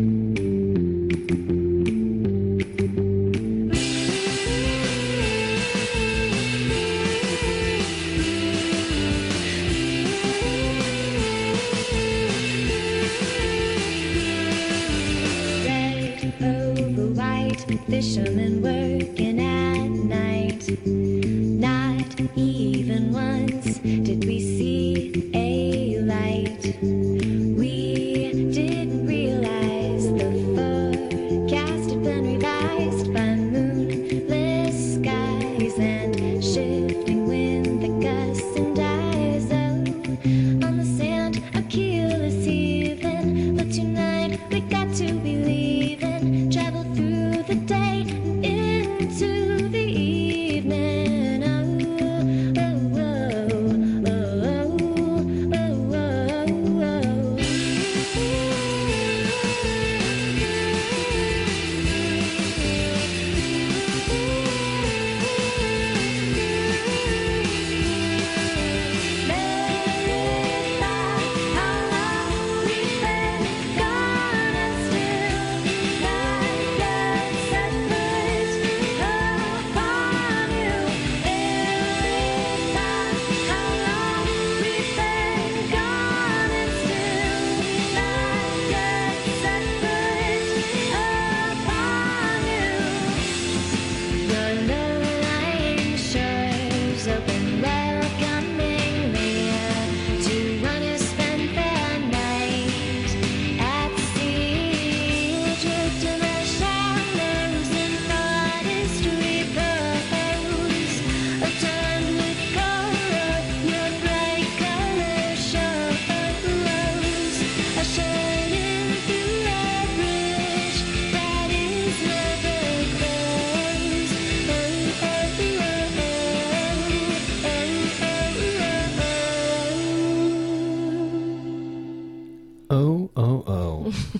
Red over white, fishermen working at night. Not even once did we see a light. We didn't realize the forecast had been revised by moonless skies and shifting wind that gusts and dies. Oh, on the sand, Achilles heaving, but tonight we got to be leaving. Travel through the day and into the evening. Oh, oh, oh, oh, oh, oh.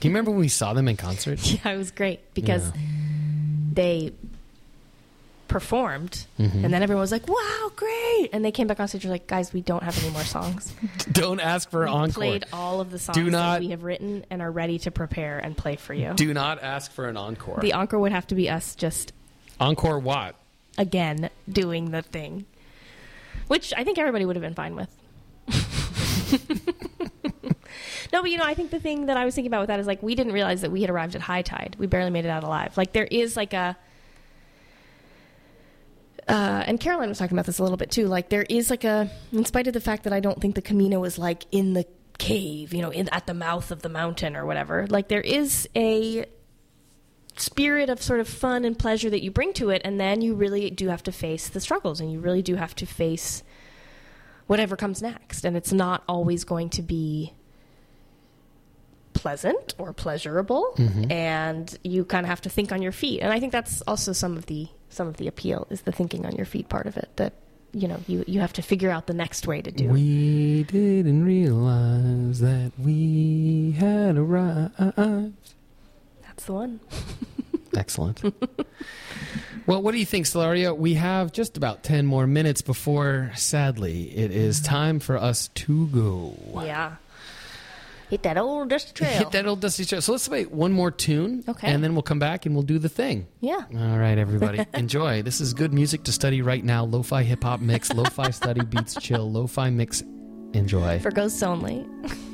Do you remember when we saw them in concert? Yeah, it was great because Yeah. they performed, Mm-hmm. and then everyone was like, "Wow, great!" And they came back on stage and were like, "Guys, we don't have any more songs. Don't ask for an We encore. played all of the songs Do not- that we have written and are ready to prepare and play for you." Do not ask for an encore. The encore would have to be us just Encore what? again doing the thing, which I think everybody would have been fine with. No, but you know, I think the thing that I was thinking about with that is like we didn't realize that we had arrived at high tide. We barely made it out alive. Like there is like a, uh, and Caroline was talking about this a little bit too. Like there is like a, in spite of the fact that I don't think the Camino is like in the cave, you know, in at the mouth of the mountain or whatever. Like there is a spirit of sort of fun and pleasure that you bring to it, and then you really do have to face the struggles, and you really do have to face whatever comes next, and it's not always going to be pleasant or pleasurable, and you kind of have to think on your feet. And I think that's also some of the some of the appeal is the thinking on your feet part of it, that you know you you have to figure out the next way to do it. We didn't realize that we had arrived. That's the one. Excellent. Well, what do you think, Stellaria? We have just about ten more minutes before, sadly, it is time for us to go. Yeah. Hit that old dusty trail. Hit that old dusty trail. So let's wait one more tune. Okay. And then we'll come back and we'll do the thing. Yeah. All right, everybody. Enjoy. This is good music to study right now. Lo-fi hip-hop mix. Lo-fi study beats chill. Lo-fi mix. Enjoy. For ghosts only.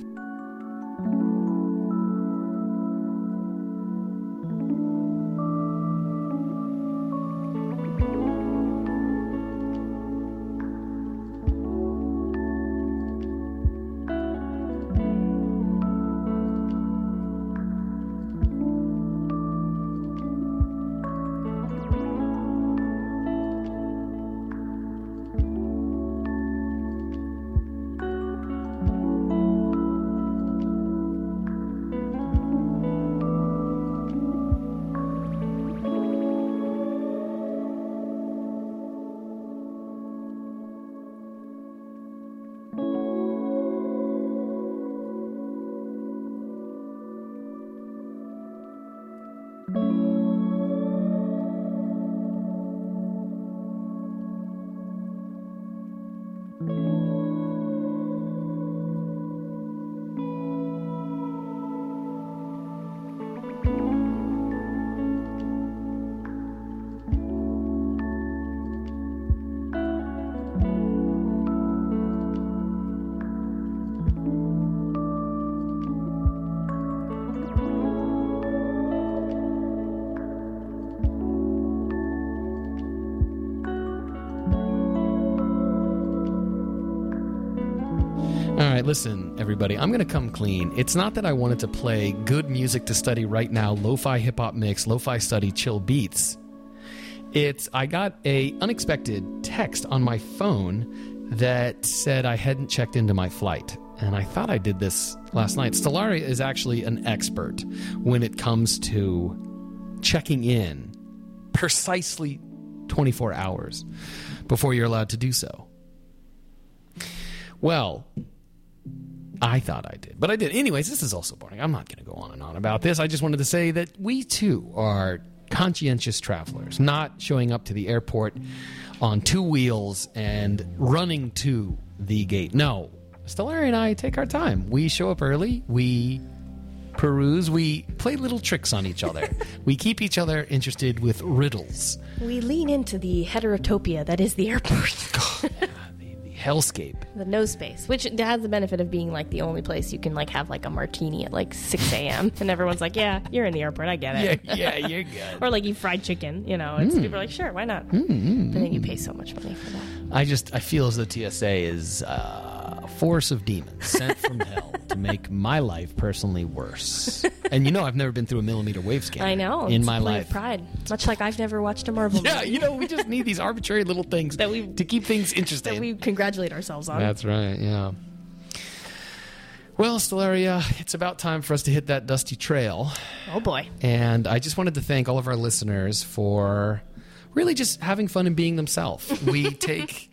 All right, listen, everybody. I'm going to come clean. It's not that I wanted to play good music to study right now, lo-fi hip-hop mix, lo-fi study chill beats. It's I got a unexpected text on my phone that said I hadn't checked into my flight. And I thought I did this last night. Stellaria is actually an expert when it comes to checking in precisely twenty-four hours before you're allowed to do so. Well, I thought I did, but I did. Anyways, this is also boring. I'm not going to go on and on about this. I just wanted to say that we, too, are conscientious travelers, not showing up to the airport on two wheels and running to the gate. No, Stellaria and I take our time. We show up early. We peruse. We play little tricks on each other. We keep each other interested with riddles. We lean into the heterotopia that is the airport. Hellscape. The no space, which has the benefit of being like the only place you can like have like a martini at like six a.m. and everyone's like, yeah, you're in the airport, I get it. Yeah, yeah, you're good. Or like you fried chicken, you know, it's people are like, sure, why not? Mm, mm, but then you pay so much money for that. I just, I feel as though T S A is uh, a force of demons sent from hell to make my life personally worse. And you know, I've never been through a millimeter wave scanner. I know. In it's my a point life. of pride. Much like I've never watched a Marvel Yeah, movie. you know, we just need these arbitrary little things That we- to keep things interesting. that we congratulate ourselves on. That's right, yeah. Well, Stellaria, it's about time for us to hit that dusty trail. Oh boy. And I just wanted to thank all of our listeners for really just having fun and being themselves. We take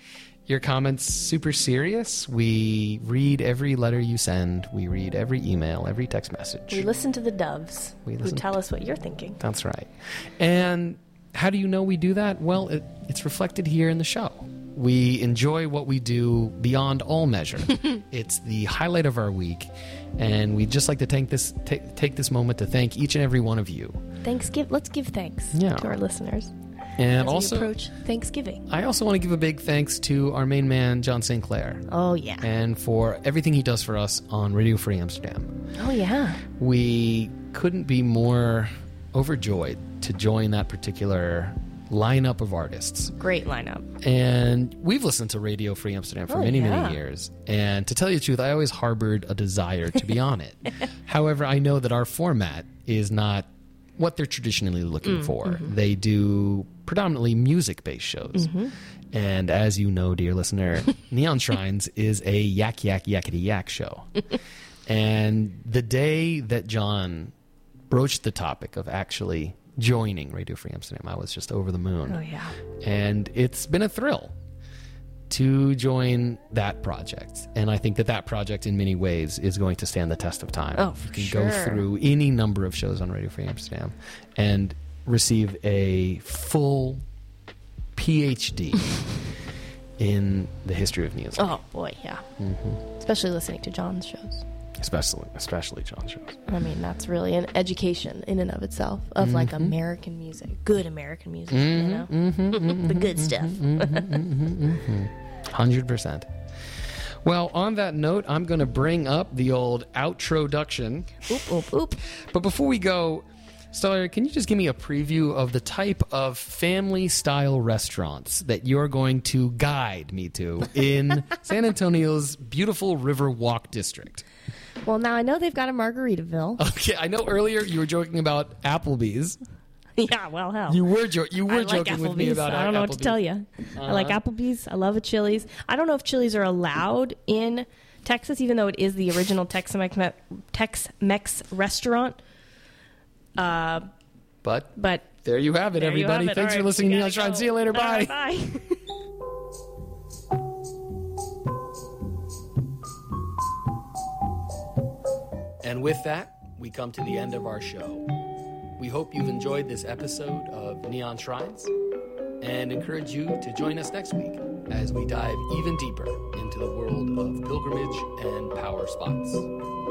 your comments super serious. We read every letter you send. We read every email, every text message. We listen to the doves We who listen tell us what you're thinking. That's right. And how do you know we do that? Well, it, it's reflected here in the show. We enjoy what we do beyond all measure. It's the highlight of our week, and we'd just like to take this ta- take this moment to thank each and every one of you. Thanks, give, let's give thanks Yeah. to our listeners And as also, we approach Thanksgiving. I also want to give a big thanks to our main man, John Saint Clair, Oh, yeah. and for everything he does for us on Radio Free Amsterdam. Oh, yeah. We couldn't be more overjoyed to join that particular lineup of artists. Great lineup. And we've listened to Radio Free Amsterdam for Oh, many, yeah. many years. And to tell you the truth, I always harbored a desire to be on it. However, I know that our format is not what they're traditionally looking Mm, for. mm-hmm. They do predominantly music-based shows. And as you know, dear listener, Neon Shrines is a yak, yak, yakety yak show. And the day that John broached the topic of actually joining Radio Free Amsterdam, I was just over the moon. Oh, yeah. And it's been a thrill to join that project. And I think that that project in many ways is going to stand the test of time. Oh, You for can sure. go through any number of shows on Radio Free Amsterdam and receive a full P H D in the history of music. Oh, boy, yeah. Mm-hmm. Especially listening to John's shows. Especially, especially John shows. I mean, that's really an education in and of itself of like Mm-hmm. American music, good American music, you know, the good stuff. one hundred percent. Well, on that note, I'm going to bring up the old outroduction. Oop, oop, oop. But before we go, Stellar, can you just give me a preview of the type of family-style restaurants that you're going to guide me to in San Antonio's beautiful Riverwalk district? Well, now I know they've got a Margaritaville. Okay, I know earlier you were joking about Applebee's. Yeah, well, hell. You were jo- you were I like joking with me Applebee's. about I don't know what Applebee's. to tell you. I like Uh-huh. Applebee's. I love a Chili's. I don't know if Chili's are allowed in Texas, even though it is the original Tex-Mex, Tex-Mex restaurant. Uh, But but there you have it, there you everybody. have it. Thanks All for right, listening we to gotta Neon Shrine. go. See you later. All Bye. right, bye. And with that, we come to the end of our show. We hope you've enjoyed this episode of Neon Shrines and encourage you to join us next week as we dive even deeper into the world of pilgrimage and power spots.